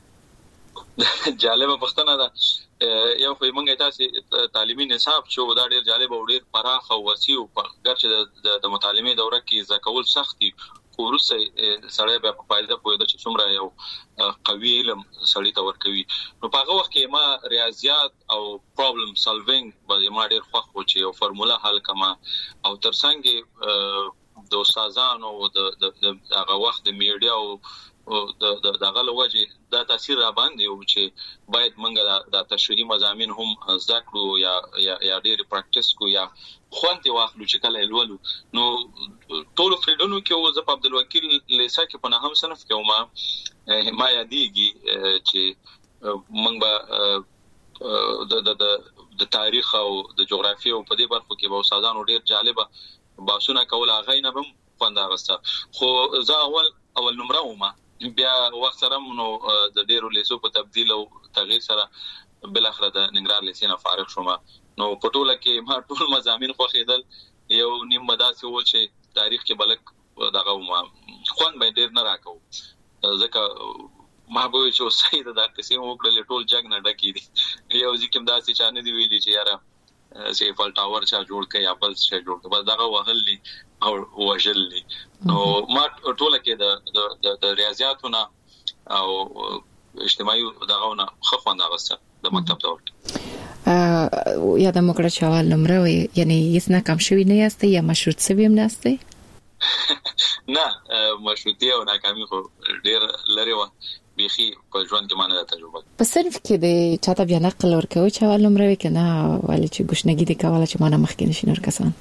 جالبه پښتنه ده. یو خو موږ تاسو تعلیمي نصاب چې دا ډیر جالب او ډیر پراخ او وسیع او ګرځي د مطالعه دوره کې ځکول سختي خو ورسې سړی به په فائدہ پوهیږي چې څومره یو قوي علم سړی ته ورکوي. نو په هغه وخت کې ما ریاضیات او پرابلم سالوینګ باندې ما ډیر خوښ و چې یو فرموله حل کما او ترڅنګ د استادانو او د هغه وخت د میډیا او د غل وجه دا تاثیر را باندې او چې باید موږ د تشریحي مضامین هم زده کړو یا ډېر پریکټیس کو یا خوانتي واخلو چې کله لولو. نو ټول فیلډونو کې او زه په عبدالوکیل لیسا کې په نهم صنف کې ما یادېږي چې موږ به د تاریخ او د جغرافیې او په دې برخو کې به استادانو ډېر جالبه باسونه کول. هغه نه هم خوند اغسته خو زه اول نمبر ومه بیا وخت سره نو د ډیرو لیسو په تبديل او تغییر سره بل اخر د ننګرهار لیسې نه فارغ شوم نو پټوله کې ما ټول مضامین خو خېدل یو نیم مداسي و چې تاریخ کې بلک دغه ما خوان به ډیر نه راکو ځکه ما به چې سید د قسم وکړل ټول جګ نه ډکی دي یو ځکه داسې چانه دی ویلي چې یاره سیفل ټاور چا جوړ کړي یا بل څه جوړ کړي بس دغه وهلي او وجلي نو ما ټوله کې د ریاضیاتونه او اجتماعي دغهونه خو خوند اغسته د مکتب دور یا د مکړه چوال نمبر وي یعنی هیڅ نه کم شوی نه یاست یا مشروط سوي هم نه یاست نه مشروطیه او ناکامي خو ډیر لري و بيخي په ژوند کې مانه تجربه په صرف کې د چاته بیا نقل ورکوي چوال نمبر وي کنه ولې چې ګشنګي دي کوله چې مانه مخکې نشي نور کسان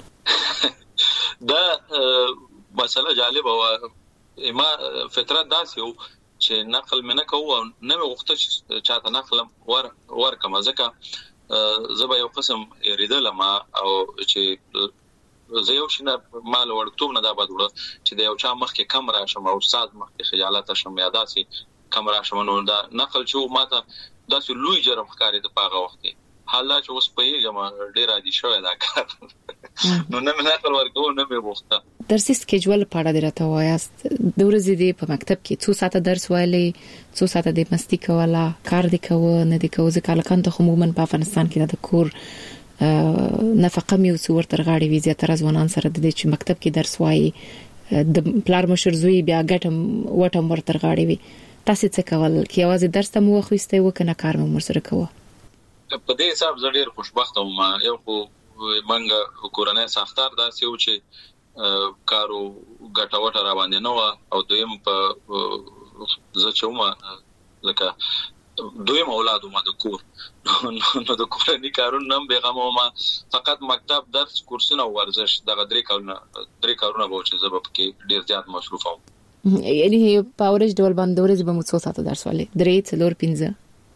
دا مسله جالبه و ما فطرت داسې و چې نقل منه کوو نه وغوښته چاته نقل ور کما ځکه زبا یو قسم ریدل ما او چې زه یو شنه مال ورکتوب نه دا بدوړه چې د یو چا مخ کې کم راشم او استاد مخ کې خجالت شم یا داسې کم راشم نو دا نقل چې ماته داسې لوی جرم ښکاري د پاغه وخت حالا چې اوس په یې جما ډیر عادي شوی دا کار نو نه مې نقل ورکو نه مې وخته درسي سکیجول په اړه درته وایاست د ورځې دی په مکتب کې څو ساعته درس وایلی څو ساعته د مستی کوله کار دی کوه نه دی کوه ځکه لکه ته عموما په افغانستان کې د کور نفقه مې وسور تر غاړي وی زیاتره ځوانان سره د دې چې مکتب کې درس وایي د پلار مشر زوی بیا ګټم وټم ور تر غاړي وی تاسو څه کول کې आवाज درس ته مو خوسته وکنه کار مې سره کوه په دې حساب زه ډیر خوشبخته وم یو خو منګه کورنۍ ساختار داسې و چې کارو ګټاوټه را باندې نو او دویم په زه چومه لکه دویم اولاد ما د کور نو د کورنۍ کارونه نم بیغمه ما فقط مکتب درس کورسونه ورزش دغه درې کارونه به چې زبب کې ډیر زیات مصروف وم یعنی په اورج ډول باندې ورځ به مو څو ساعته درس ولې 3 4 5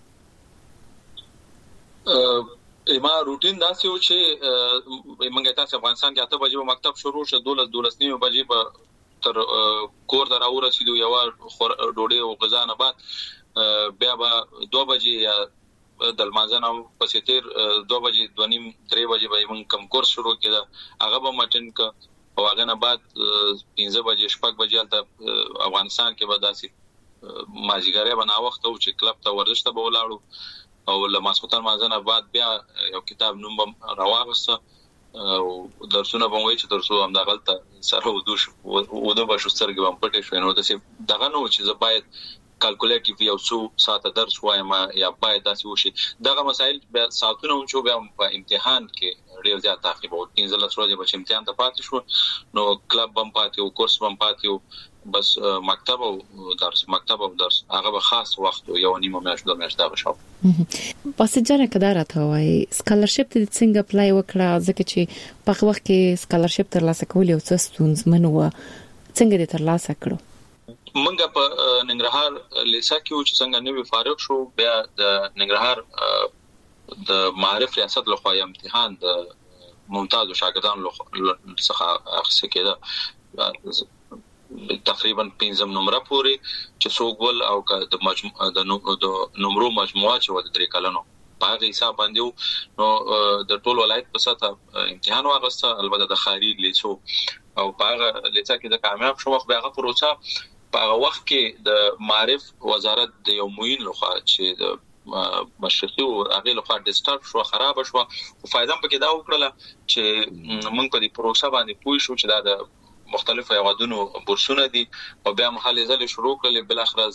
ما روټین داسې و چې موږ تاسو افغانستان کې 8 بجې مکتب شروع شو 12 نیمه بجې په تر کور ته راورسېدو یو ډوډۍ او غذا نه بعد بیا به 2 بجې یا د لمانځنه پسې تیر 2 بجې 2 نیم 3 بجې به موږ کم کورس شروع کړه هغه به مټن ک او هغه نه بعد 15 بجې شپږ بجې ته افغانستان کې به داسې ماجیګره بنا وخت او چې کلب ته ورزش ته به ولاړو او لماسوتن مازنه بعد بیا یو کتاب نوم راوغسته او درسونه به وایي چې درسو هم دغلطه سره ودوش و د بشو سترګې هم پټې شوې نو د دغه نو چې زه باید کالکولیټیو یو څو ساعته درس وایم یا باید داسې وشي دغه مسایل بیا ساعتونه هم چې بیا په امتحان کې ډیر زیات تعقیب او 15 ورځې به امتحان ته پاتې شو نو کلب هم پاتې او کورس هم پاتې بس مکتب او درس هغه به خاص وخت یو نیمه میاشت د میاشت دغه شاو پس جره کدار ته وای سکالرشپ د څنګه اپلای وکړه ځکه چې په وخت کې سکالرشپ ترلاسه کول یو څه ستونزمن و څنګه دې ترلاسه کړو منګه په ننګرهار لیسا کې چې څنګه نوې فارغ شو بیا د ننګرهار د معرف ریاست لخوا امتحان د ممتاز شاګردانو څخه اخیستل کېده تقریبا 15 نمبر پورې چې څوګول او د نمبرو مجموعه چې و د 3 کلنو په هغه حساب باندې نو د ټول ولایت په سطح امتحان واغسته البته د خارج لیسو او په هغه لیسا کې د کامیاب شو خو هغه پروسه په هغه وخت کې د معرف وزارت د یو موین لخوا چې د مشرقي او هغه لخوا ډیسټارټ شو خراب شو او فائدہ پکې دا وکړه چې موږ په دې پروسه باندې پوه شو چې دا د مختلفو هیوادونو بورسونه دي او بیا محلزل شروع کړل بل اخر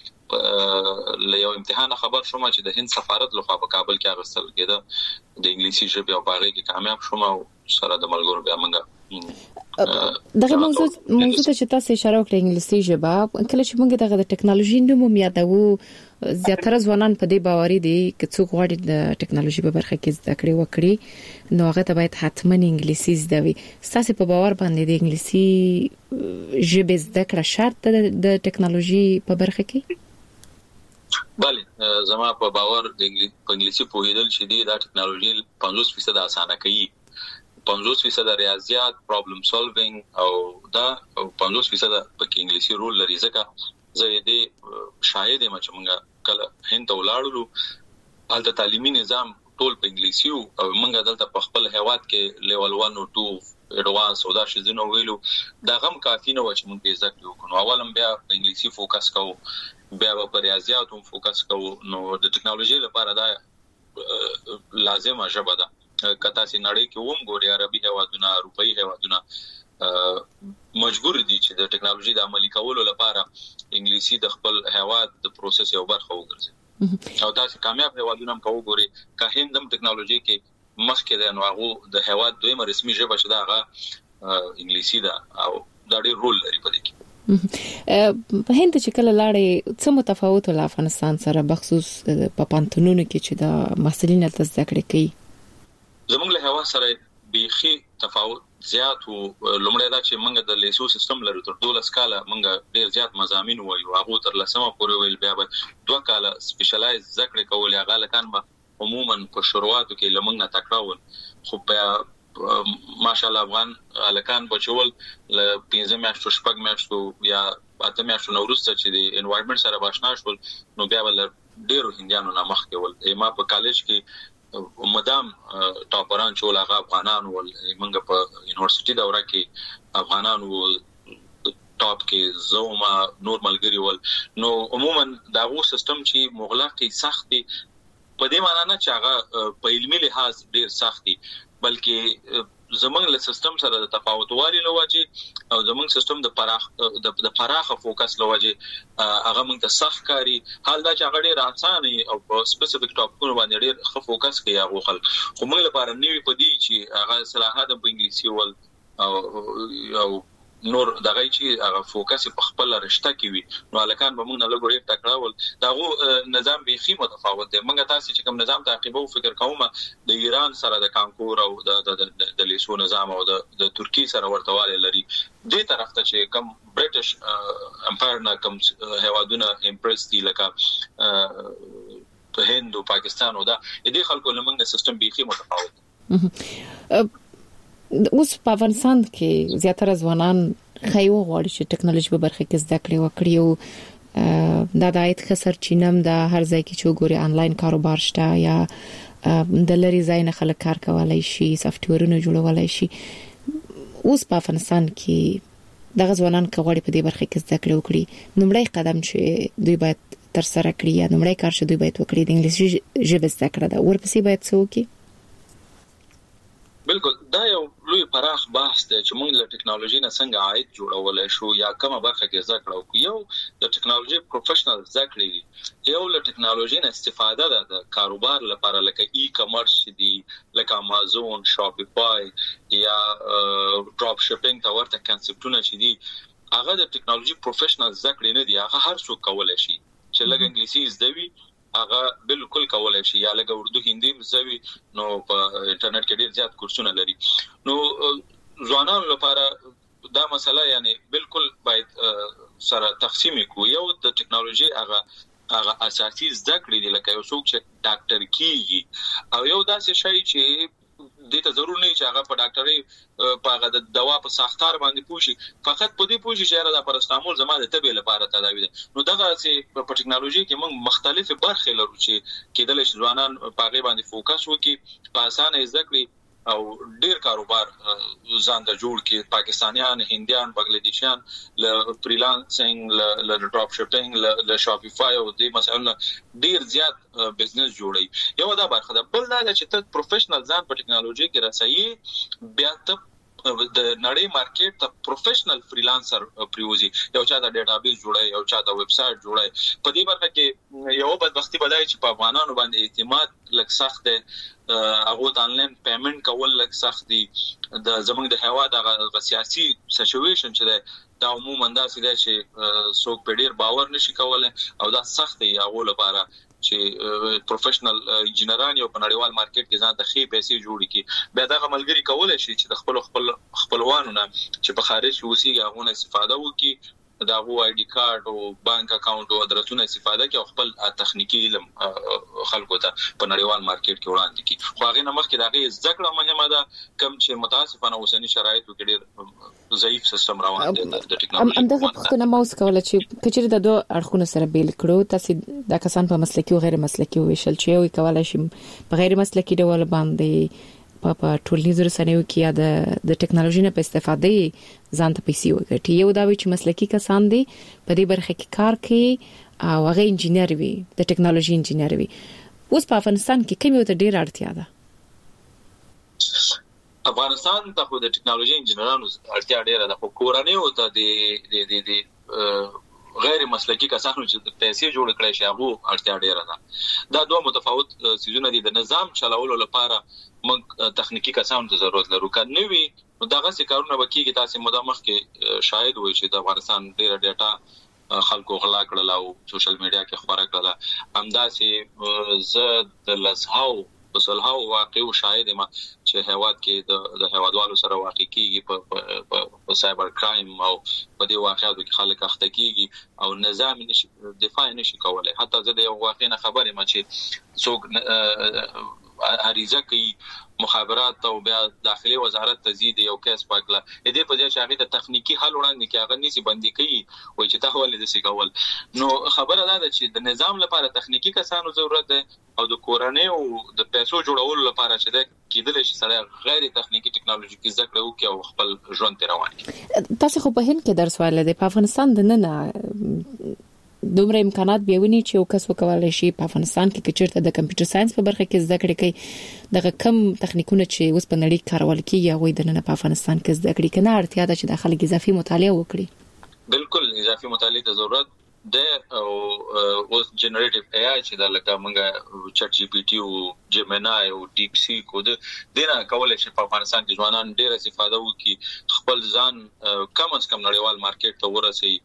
زه له یو امتحان خبر شوم چې د هند سفارت لخوا په کابل کې اغستل کېده د انګلیسي ژبې او باغې کې کامیاب شوم او سره د ملګرو بیا موږ دغه موضوع ته چې تاسو اشاره وکړه انګلیسي ژبه کله چې موږ دغه د ټکنالوژي نوم یادو زیاتره ځوانان په دې باوري دي چې څوک غواړي د ټکنالوژي په برخه کې زده کړې وکړي نو هغه ته باید حتماً انګلیسي زده وي تاسو په باور باندې د انګلیسي ژبه زده کړه شرط د ټکنالوژي په برخه کې بله زما په باور د انګلیسي په هیدل چې دا ټکنالوژي 50% اسانه کوي 50% ریاضیات پرابلم سولوینګ او دا 50% په انګلیسي رول لري. ځکه زه دې شاهد یم چې موږ کله هند ته ولاړو هلته تعلیمي نظام ټول په انګلیسي او موږ دلته په خپل هیواد کې لیول 1 او 2 اډوانس او دا شزینو ویلو دا غم کافي نه و چې موږ یې زده کړو. نو اولم بیا په انګلیسي فوکس کوو، بیا په ریاضیاتو فوکس کوو. نو د ټیکنالوژي لپاره دا لازمه ژبه ده. کته سي نړۍ کې ووم ګوري عربي هیوادونه، اروپאי هیوادونه مجبور دي چې د ټیکنالوژي د عملي کولو لپاره انګلیسي د خپل هیواد د پروسس یو برخه وګرځي. او دا چې کامیاب هیوادونه هم کوو ګوري که هند هم ټیکنالوژي کې مخکې ده، نو هغه د هیواد دویمه رسمي ژبه چې دا هغه انګلیسي ده او دا ډېر رول لري په دې کې. په هند چې کله لاړې څه متفاوت ول افغانستان سره بخصوص په پانتونونو کې چې د محصلین تل زده کړې کوي؟ زموږ له هوا سره بيخي تفاوت زیات وو. لومړی دا چې موږ د لیسو سیستم لرو تر 12 کاله موږ ډیر زیات مضامین وایو، هغه تر لسمه پورې ویل، بیا به 2 کاله سپیشلایز ذکر کول. هغه لکان به عموما په شروعاتو کې لمنګ نه تکراول، خو بیا ماشاءالله افغان الکان بچول ل 15 میاشتو 6 میاشتو یا 8 میاشتو نورسته چې د انوایرنمنت سره باشنا شول، نو بیا ول ډیرو هندیانو نه مخ کېول. ما په کالج کې مدام ټاپران چول هغه افغانان ول، موږ په یونیورسيټي دوره کې افغانان ول ټاپ کې زوما نور ملګری ول. نو عموما دا غو سیستم چې مغلقي سختي په دې معنی نه چې هغه په علمي لحاظ ډیر سختي، بلکې زمونږ له سیستم سره د تفاوت والی لوجه او زمونږ سیستم د پراخه فوکس لوجه هغه موږ ته سخت کاری. حال دا چې هغه ډیر آسان او په سپیسیفیک ټاپکونو باندې ډیر ښه فوکس کوي هغه خلک، خو موږ لپاره نیوی پدې چې هغه صلاحات په انګلیسي ول او نور دغه چې هغه فوکس په خپل رشته کې وي. نو الکان به موږ نه لګوري تکراول. داغه نظام بيخي متفاوت دی. موږ تاسو چې کوم نظام تعقیبو فکر کوم د ایران سره د کانکور او د لیسو نظام او د ترکی سره ورتواله لري. دې طرف ته چې کوم برټش امپایر نه کوم هوادونه امپرس دي لکه په هند او پاکستان او دا دې خلکو لمنګ سیستم بيخي متفاوت. اوس په افغانستان کې زیاتره ځوانان خایو غواړي چې ټیکنالوژي په برخه کې زده کړې وکړي او دا د عاید خسر چینم د هر ځای کې چې ګوري انلاین کاروبار شته یا د لری ځای نه خلک کار کولای شي، سافټویرونه جوړولای شي. اوس په افغانستان کې د ځوانان غواړي په دې برخه کې زده کړې وکړي، نومړی قدم چې دوی باید تر سره کړی یا نومړی کار چې دوی باید وکړي د انګلیسي ژبه زده کړه ده، ورپسې باید څه وکړي؟ بالکل دا یو لوی پراخ بحث دی چې موږ له ټیکنالوژي نه څنګه عاید جوړولای شو یا کومه برخه کې زده کړو. یو د ټیکنالوژي پروفیشنل زده کړې، یو له ټیکنالوژي نه استفاده ده د کاروبار لپاره لکه ای کامرس دي، لکه امازون، شاپیفای یا ډراپ شپینګ ته ورته کنسپټونه چې دي. هغه د ټیکنالوژي پروفیشنل زده کړې نه دي، هغه هر څوک کولای شي چې لږ انګلیسي زده وي هغه بالکل کولای شي، یا لکه اردو هندي زوي نو په انټرنیټ کې ډیر زیات کورسونه لري. نو ځوانانو لپاره دا مسله یعنی بالکل باید سره تقسیم کو. یو د ټیکنالوژي هغه اساسي زده کړې دي لکه یو څوک چې ډاکټر کیږي، او یو داسې شی چې دې ته ضرور نه چې هغه په ډاکټري په هغه د دوا په ساختار باندې پوښي، فقط په دې پوښي چې دا پاراسټامول زما د تبې لپاره تداوی ده. نو دغه چې په ټیکنالوژي کې موږ مختلفه برخې لرو چې کېدل شي ځوانان په هغه باندې فوکس وکړي، په اسانه زده کړي او ډیر کاروبار ځان ته جوړ کړي. پاکستانیان، هندیان، بنگلاديشیان له فریلانسینګ، له ډراپ شپینګ، له شاپیفای او دې مثلا ډیر زیات بزنس جوړي. یو دا برخه ده. بل دا چې ته پروفیشنل ځان په ټیکنالوژي کې رسایي، بیا ته د نړۍ مارکیټ ته پروفیشنل فریلانسر پریوزي، یو چا د ډیټابیس جوړای، یو چا د ویب سټ جوړای. په دې برخه کې یو بدبختی بدای چې په افغانانو باندې اعتماد لږ سخت دی، هغه د انلاین پیمنٹ کول لږ سخت دي. د زمونږ د هوا د سیاسي سچويشن چې دا عموما داسې دی چې څوک په ډیر باور نشي کولای او دا سخت دی هغه لپاره چې پروفیشنل انجینران یو په نړیوال مارکیټ کې ځان د خې پیسې جوړ کړي. بیا دا ملګری کولای شي چې د خپلوانو نه چې په خارج اوسي هغه استفاده وکړي دا وو آی ډي کارت او بانک اکاونټ او ادرسونه استفاده کوي او خپل تخنیکی علم خلکو ته په نړیوال مارکیټ کې وړاندې کوي. خو هغه نمخ کې دا غي ذکر مهمه ده کوم چې متاسفانه اوسنی شرایطو کې ډېر ضعیف سیستم روان دی د ټیکنالوژي. همدغه پوښتنه ما اوس کوله چې کچېر د دوه اړخونو سره بیل کړو تاسو د کسان په مسلکي او غیر مسلکي ویشل چې یو کولای شي په غیر مسلکي ډول باندې په ټولنیزو رسنیو کې یا د ټیکنالوژي نه په استفاده ځان ته پیسې وګټي. یو دا وی چې مسلکي کسان دي په دې برخه کې کار کوي او هغه انجینر وي د ټیکنالوژي انجینر وي. اوس په افغانستان کې کوم یو ته ډیر اړتیا ده؟ افغانستان ته خو د ټیکنالوژي انجینرانو اړتیا ډیره ده، خو کورنۍ او ته د غیر مسلکي کسانو چې پیسې جوړ کړي شي هغه اړتیا ډیره ده. دا دوه متفاوت سيزونه دي. د نظام چلولو لپاره موږ تخنیکی کسانو ته ضرورت لرو. کنه وی نو دغه څه کارونه وکیږي. تاسو مدامخ کې شاید وایي چې د افغانستان ډیره ډیټا خلکو غلا کړل او سوشل میډیا کې خبره کړل. همداسې زه د لزهاو وسلهاو واقعو شاهد ما چې هواد کې د هوادوالو سره واقع کیږي په سایبر کرایم او په دې واقعاتو کې خلک اخته کیږي او نظام نشي دفاع نشي کولای. حتی زه د یو واقع نه خبرې ما چې څوک عریضه کوي مخابرات او بیا داخلي وزارت تزيد یو کیس پاکله دې په ځای چې هغه ته تخنیکی حل وړاندې کې هغه نسی بندي کوي وای چې تحول دې سي کول. نو خبره ده چې د نظام لپاره تخنیکی کسانو ضرورت ده او د کورنۍ او د پیسو جوړولو لپاره چې د کېدل شي سره غیر تخنیکی ټیکنالوژي زده کړو کې او خپل ژوند ته روان دي. تاسو خو په هند کې درس وایل دي. په افغانستان د نن دومره امکانات بیاونی چې یو کس وکولای شي په افغانستان کې کچرته د کمپیوټر ساينس په برخه کې زده کړې کوي دغه کم تخنیکونه چې اوس په نړۍ کارول کیږي هغه د نن په افغانستان کې زده کړې کنه اړتیا ده چې د خلک اضافي مطالعه وکړي. بالکل اضافي مطالعه ته ضرورت ده او اوس جنریټیو ای آی چې د لکه موږ چټ جی پی ټی او جیمینای او ډیپ سی کو دینه کولای شي په افغانستان کې ځوانان ډیر استفاده وکړي خپل ځان کم از کم نړیوال مارکیټ ته ورسي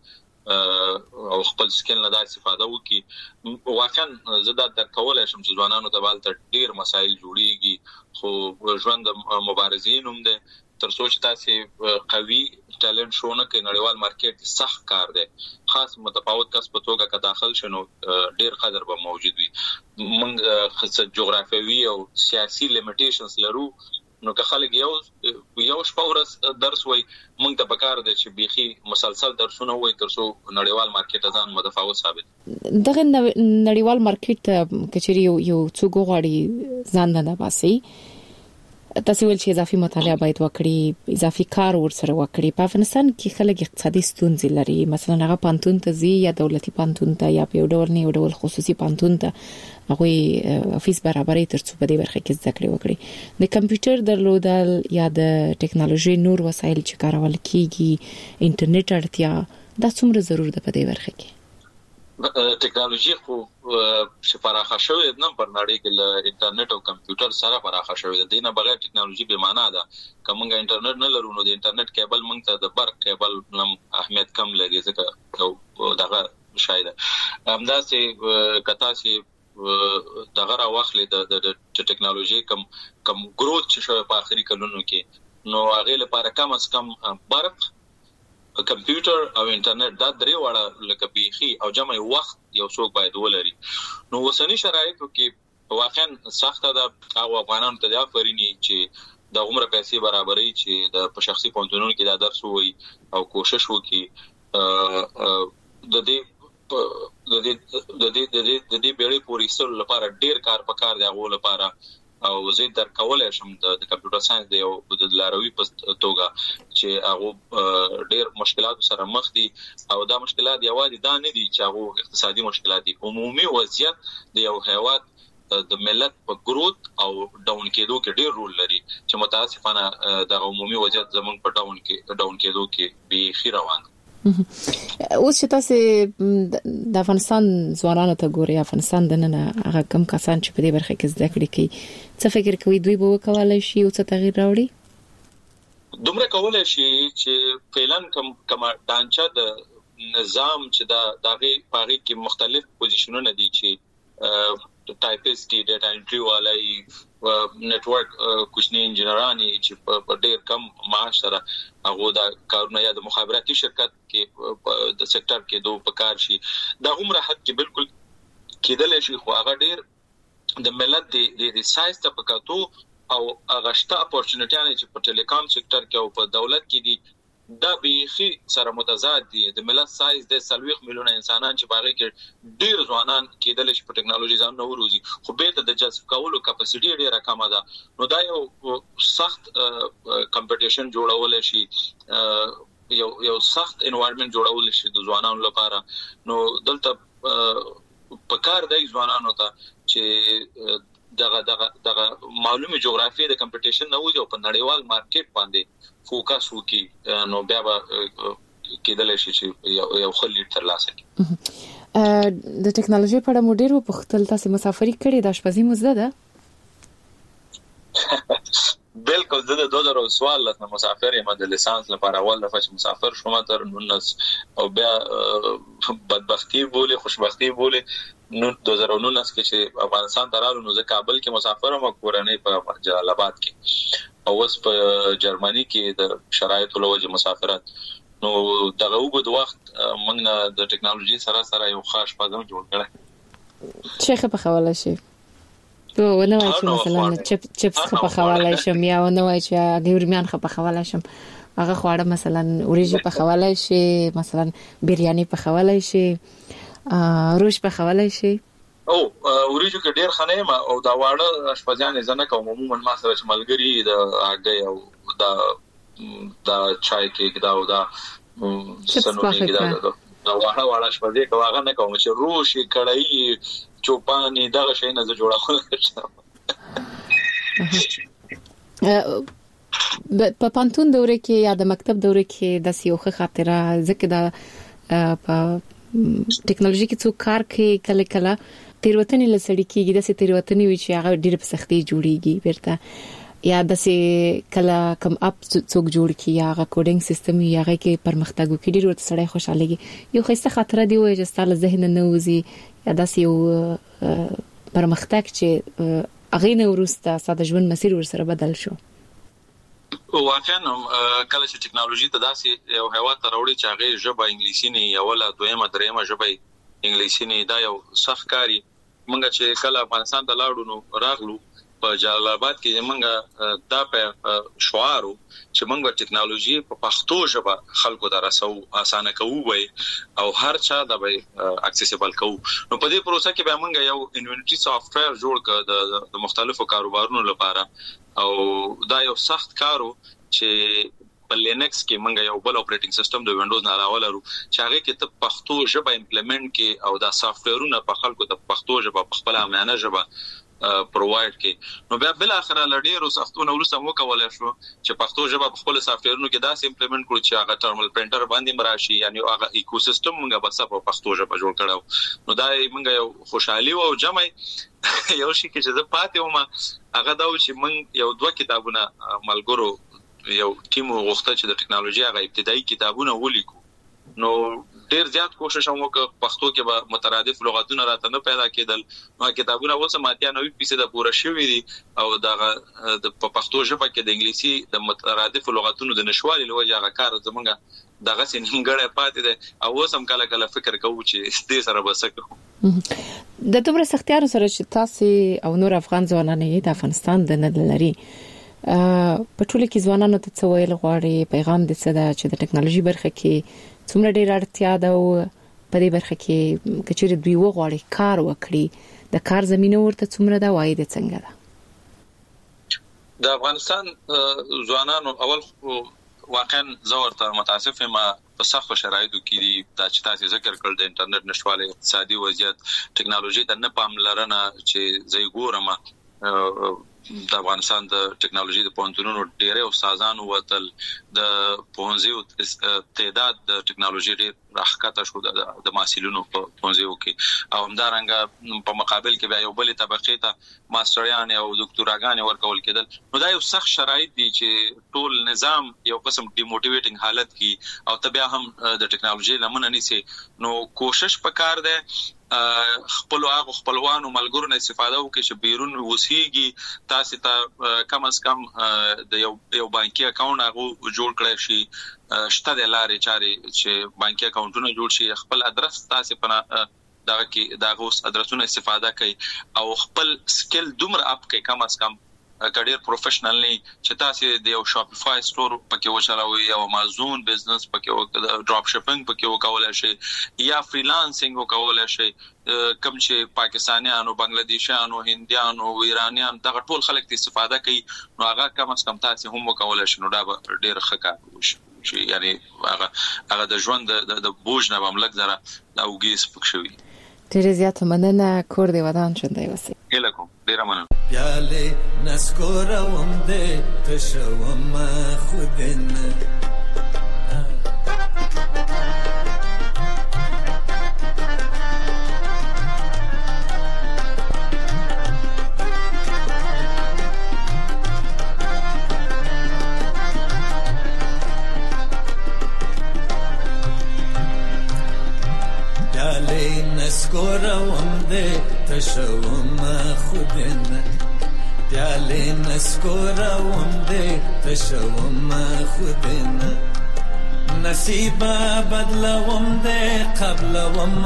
او خپل سکل نه د استفاده وکي. واقعا زه دا در کولای شم چې ځوانانو ته بالته ډیر مسایل جوړیږي خو ژوند مبارزین هم ده تر څو چې تاسو قوي ټالنت شونه کې نړیوال مارکیټ سخت کار دی. خاص متفاوت کس په توګه که داخل شنو ډیر قدر به موجود وي. موږ خاصه جغرافیوي او سیاسي لیمیټیشنز لرو نو که خلک یو شپه ورځ درس وای موږ ته پکار دي چې بيخي مسلسل درسونه وای تر څو نړیوال مارکیټ ځان متفاوت ثابت. دغه نړیوال مارکیټ کچري یو څو غواړي ځان نه باسي. تاسو ول چې اضافي مطالعه باید وکړي اضافي کار ورسره وکړي. په افغانستان کې خلک اقتصادي ستونزې لري مثلا هغه پانتون ته زی یا دولتي پانتون ته یا په ډول نه ډول خصوصي پانتون ته هغه افیس برابرې ترڅو په دې برخه کې زده کړې وکړي. د کمپیوټر درلودل یا د ټیکنالوژي نور وسایل چې کارول کیږي انټرنیټ اړتیا دا څومره ضرور ده په دې برخه کې؟ ټیکنالوژي خو چې پراخه شوې نه پر نړۍ کې له انټرنیټ او کمپیوټر سره پراخه شوې ده. دینه بغیر ټیکنالوژي به معنا ده. کومه انټرنیټ نه لرو نو د انټرنیټ کیبل موږ ته د برق کیبل نم اهمیت کم لري ځکه دغه شاید همداسې کتا چې دغه راوخلې د ټیکنالوژي کم ګروث چې شوی په اخري کلونو کې نو هغه لپاره کم از کم برق کمپیوټر او انټرنیټ دا درې واړه لکه بيخي او جمع وخت یو څوک باید ولري. نو وسنی شرایطو کې واقعا سخته ده او افغانانو ته دا فرینی چې د عمر پیسې برابرۍ چې د په شخصي پونتونو کې دا درس وي او کوشش وکړي د دې بیړې پوری سره لپاره ډیر کار پکار دی غو لپاره او زه در کولای شم د کمپیوټر ساينس دی او د لاروي په توګه چې هغه ډېر مشکلات سره مخ دي او دا مشکلات یوازې دا نه دي چې هغه اقتصادي مشکلات دي. عمومي وضعیت د یو هیواد د ملت په گروث او ډاون کېدو کې ډېر رول لري چې متاسفانه د عمومي وضعیت زمون په ډاون کېدو کې به خیر روان. اوس چې تاسو د افغانستان ځوانانو ته ګوري افغانستان د نن هغه کم کسان چې په دې برخه کې زده کړې کوي څه فکر کوي دوی به وکولای شي او څه تغییر راوړي؟ دومره کولای شي چې فعلا کوم ډانچه د نظام چې دا دغه پاره کې مختلف پوزیشنونه دي چې ټایپسټ ډیټا انټری والای نتورک کوچنی انجینرانی چې په ډېر کم معاش سره هغه د کارونه یا د مخابراتي شرکت کې د سېکټر کې دوه پکار شي دا عمره حد کې بالکل کېدل شي خو هغه ډېر د ملت د سایز ته پکاتو او هغه شته اپورچونټیانه چې په ټیلیکام سېکټر کې او په دولت کې دي دا بیخي سره متضاد دي د ملت سایز د 30 میلیونه انسانان چې باغې کې ډیر ځوانان کېدل شي په ټیکنالوژي ځان نو وروزي خو به د جذب کولو کیپاسټي ډیره کمه ده نو دا یو سخت کمپټیشن جوړول شي یو سخت انوایرنمنت جوړول شي د ځوانانو لپاره نو دلته په کار دی ځوانانو ته چې دغه معلومه جغرافي د کمپټیشن نه وځي او په نړیوال مارکیټ باندې فوکس وکي نو بیا به کېدل شي چې یو خل ترلاسه کړي د ټیکنالوژي په اړه مو ډېر وپوښتل تاسو مسافري کړې د اشپزي مزده ده بالکل د 2014 نه مسافر یم د لیسانس لپاره اول دفعه چې مسافر شوم تر 19 او بیا بدبختی بوله خوشبختی بوله نو 2019 کې چې افغانستان ته راغلو نو زه کابل کې مسافر یم کورنۍ په جلال آباد کې او اوس په جرمني کې د شرایطو له وجې مسافرت نو دغه وګد وخت موږ د ټیکنالوژي سره یو خاص پدم جوړ کړی شیخ په حواله شي تو ونه وای چې مثلا چپس په حواله شم یا ونه وای چې ګورمیان په حواله شم هغه خواړه مثلا اوریجی په حواله شي مثلا بریاني په حواله شي روش په حواله شي او اوریجو کې ډیر خنه ما او دا واړه اشپزیان زنه کوم عموما ما سره چې ملګری د هغه او دا چای کې دا او دا سنونی کې دا واړه اشپزی کوغه نه کوم چې روشي کړای چوپانی دغه شی نه جوړول په پانتون دوره کې یا د مکتب دوره کې د سیوخه خاطره ځکه دا په ټیکنالوژي کې څو کار کوي کله کله تیروتنې لسړی کېږي د سې تیروتنې وی چې هغه ډېر په سختي جوړیږي بیرته یا د سې کله کم اپ څوک جوړ کی یا هغه کوډینګ سیستم یا هغه کې پرمختګ وکړي ډېر ورته سړی خوشاليږي یو خسته خاطره دی وای چې ستاسو ذهن نه وځي یا د سې پرمختګ چې هغه نه ورسته ساده ژوند مسیر ورسره بدل شو واقعا کله چې ټیکنالوژي ته داسې یو هیواد ته راوړي چې هغه ژبه انګلیسي نه یا ولا دویمه دریمه ژبه انګلیسي نه دا یو سخت کاری مونږ چې کله افغانستان ته لاړو نو راغلو په جلال آباد کې مونږ دا په شعارو چې مونږ ټیکنالوژي په پښتو ژبه خلکو ته رسو اسانه کوو وي او هر چا دا به اکسیسیبل کوو نو په دې پروسه کې به مونږ یو انوینټری سافټویر جوړ کړ د مختلفو کاروبارونو لپاره او دا یو سخت کارو چې په لینکس کې مونږ یو بل اپریټینګ سیستم د وینډوز نه راولرو چې هغه کې ته پښتو ژبه امپلیمنٹ کې او دا سافټویرونه په خلکو ته پښتو ژبه په خپل امانه ژبه پرووایډ کې نو بیا بل اخر لړډیرو سختونه ورسته مو کولای شو چې پښتو ژبه په خپل سافټویرونو کې داسې امپلیمنٹ کړو چې هغه ټرمینل پرینټر باندې مراشي یعنی هغه ایکو سیستم موږ بس په پښتو ژبه جوړ کړو نو دا موږ یو خوشحالي او جمع یو شي کې چې زه پاتې وم هغه دا و چې موږ یو دوه کتابونه ملګرو یو ټیم وغوښته چې د ټیکنالوژي هغه ابتدایي کتابونه ولیکو نو ډیر زیات کوشش هم وکړ پښتو کې به مترادف لغتونه راته نه پیدا کېدل نو کتابونه اوس ماتیا 90% پوره شوي دي او دا د پښتو ژبه کې د انګلیسي د مترادف لغتونو د نشوالي لوجه هغه کار زمونږ دغه سینګړې پاتې ده او اوس هم کله کله فکر کوو چې دې سره بسکو د دومره سختیارو سره چې تاسو او نور افغان ځوانان د افغانستان د ندلري په ټوله کې ځوانانو ته څه ویل غواړي پیغام دې څه ده چې د ټیکنالوژي برخه کې څومره ډیر اړتیا ده او په دې برخه کې کچېره دوی وغواړي کار وکړي د کار زمينه ورته څومره ده وایي د څنګه ده د افغانستان ځوانانو اول واقعا زورته متاسف ما په سخت شرایطو کې دي چې تاسو ذکر کړل د انټرنیټ نشواله اقتصادي وضعیت ټیکنالوژي ته نه پاملرنه چې زې ګورم د افغانستان د ټیکنالوژي د پونتونو ډېر استادانو وتل د پونځیو تعداد د ټیکنالوژي ډېر راښکته شو د ماسیلونو په پونځیو کې او همدارنګه په مقابل کې بیا یو بل طبقه ته ماستریان او دکتوراګان ورکول کېدل نو دا یو سخت شرایط دي چې ټول نظام یو قسم ډیموټیویټینګ حالت کې او تبیا هم د ټیکنالوژي لمنه نيسي نو کوشش وکړ دی خپل هغه خپلوانو ملګرو نه استفاده وکړي چې بیرون وسیږي تاسو ته کم از کم د یو بانکي اکاونټ هغه جوړ کړئ شي شته د لارې چارې چې بانکي اکاونټونه جوړ شي خپل ادرس تاسو په دا کې دا اوس ادرسونه استفاده کوي او خپل سکل دومره اپ کوي کم از کم کډیر پروفیشنل نه چې تاسو د یو شاپیفای سٹور پکې وچلوي او امازون بزنس پکې ډراپ شپینګ پکې وکولای شي یا فریلانسینګ وکولای شي کوم چې پاکستانیانو بنگلاديشیانو هندیانو ایرانیان دغه ټول خلک استفاده کوي نو هغه کم از کم تاسو هم وکولای شئ نو دا ډیر ښه کار وشي یعنی هغه د ژوند د بوج نه بملک زره دا وګیس پکښوي ډیره زیاته مننه کور دی ودان شوندای وسی هله کوم ډیره مننه پیاله نسکوروم دې تشوم خودنه نسکوروم دې تشوم خودنه پیاله نسکوروم دې تشوم خودنه نصیب بدلوم دې قبلوم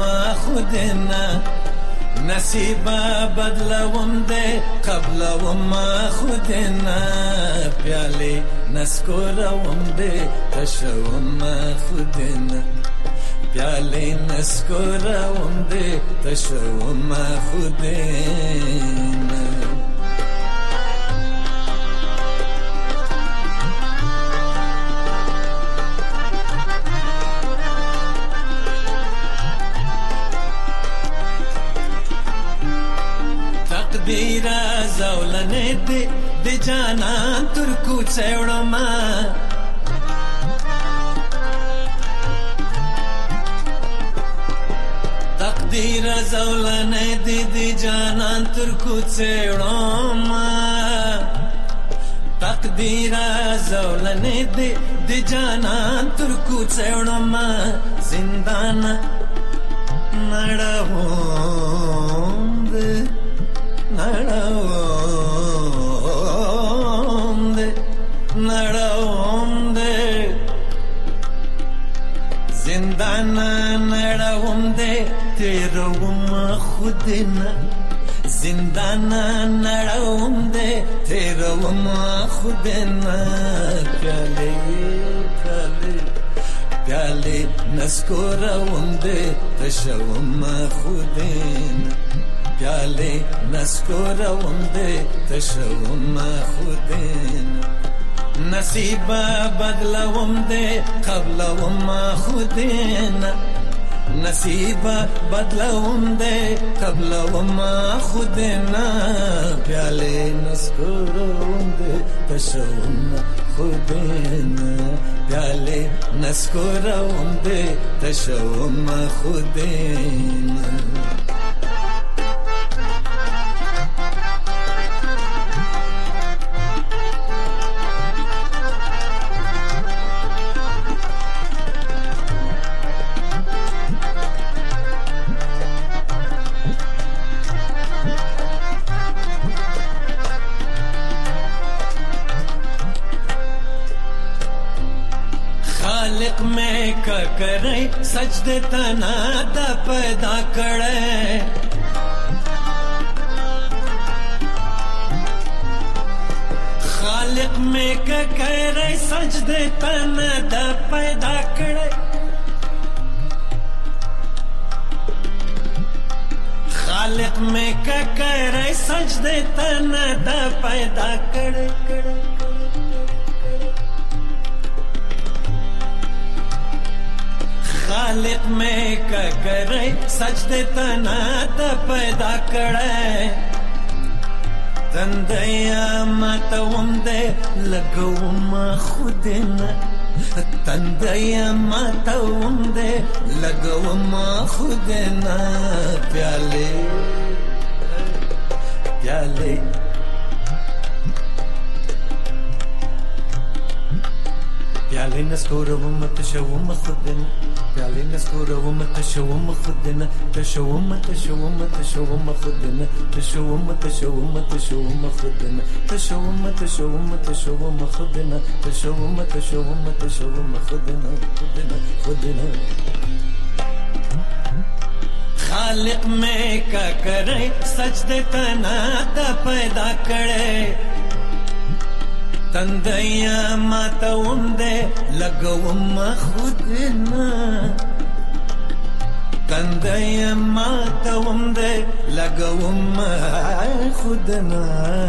خودنه نصیب بدلوم دې قبلوم خودنه پیاله نسکوروم دې تشوم خودنه پیاله نسکوروم دې تشوم خودنه تقدیر زولنه دې د جانان تر کوڅه وړم تقدیر زولنه دی جانان تر کوڅه وړم تقدیر زولنه دی جانان تر کوڅه وړم زندان نړوم زندان نړوم تیروم خودنه زندان نړوم دې تیروم خودنه پیاله نسکوروم دې تشوم خودنه پیاله نسکوروم دې تشوم خودنه نصیب بدلوم دې قبلوم خودنه نصیب بدلوم دې قبلوم خودنه پیاله نسکوروم دې تشوم خودنه پیاله نسکوروم دې تشوم خودنه کرے سجدے تنا دا پیدا کرے خالق میں کرے سجدے تنا دا پیدا کرے خالق میں کرے سجدے تنا دا پیدا کرے خالق میں کرے سجدے تنا دا پیدا کرے تندیا ماتوم دے لگوم خودنا تندیا ماتوم دے لگوم خودنا پیالے پیالے پیالے نسکوروم تشوم خودنا پیالې نسکوروم تشوم خودنه تشوم تشوم تشوم خودنه تشوم تشوم تشوم خودنه تشوم تشوم تشوم خودنه تشوم تشوم تشوم خودنه خودنه خودنه خالق میں کا کرے سجدے تنا دا پیدا کرے تندیا ماتوم دے لگوم خودنا تندیا ماتوم دے لگوم خودنا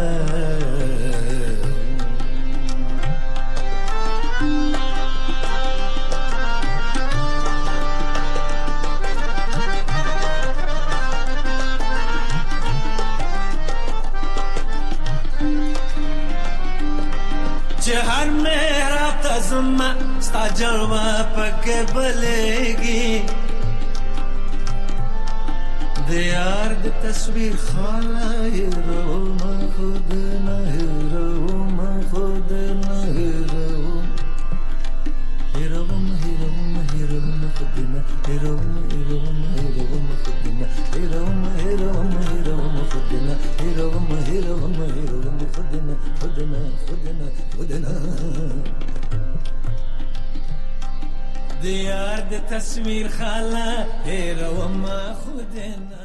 हर मेरा तज़मा स्ता जलवा पके बलेगी दियार दी तस्वीर खाला हीरो मैं खुद न हीरो मैं खुद न हीरो हीरो हीरो हीरो मैं खुद न हीरो हीरो हीरो मैं खुद न हीरो हीरो हीरो मैं खुद न हीरो हीरो हीरो मैं खुद न खुद न खुद न खुद न दियार दी तस्वीर खाला हीरो मैं खुद न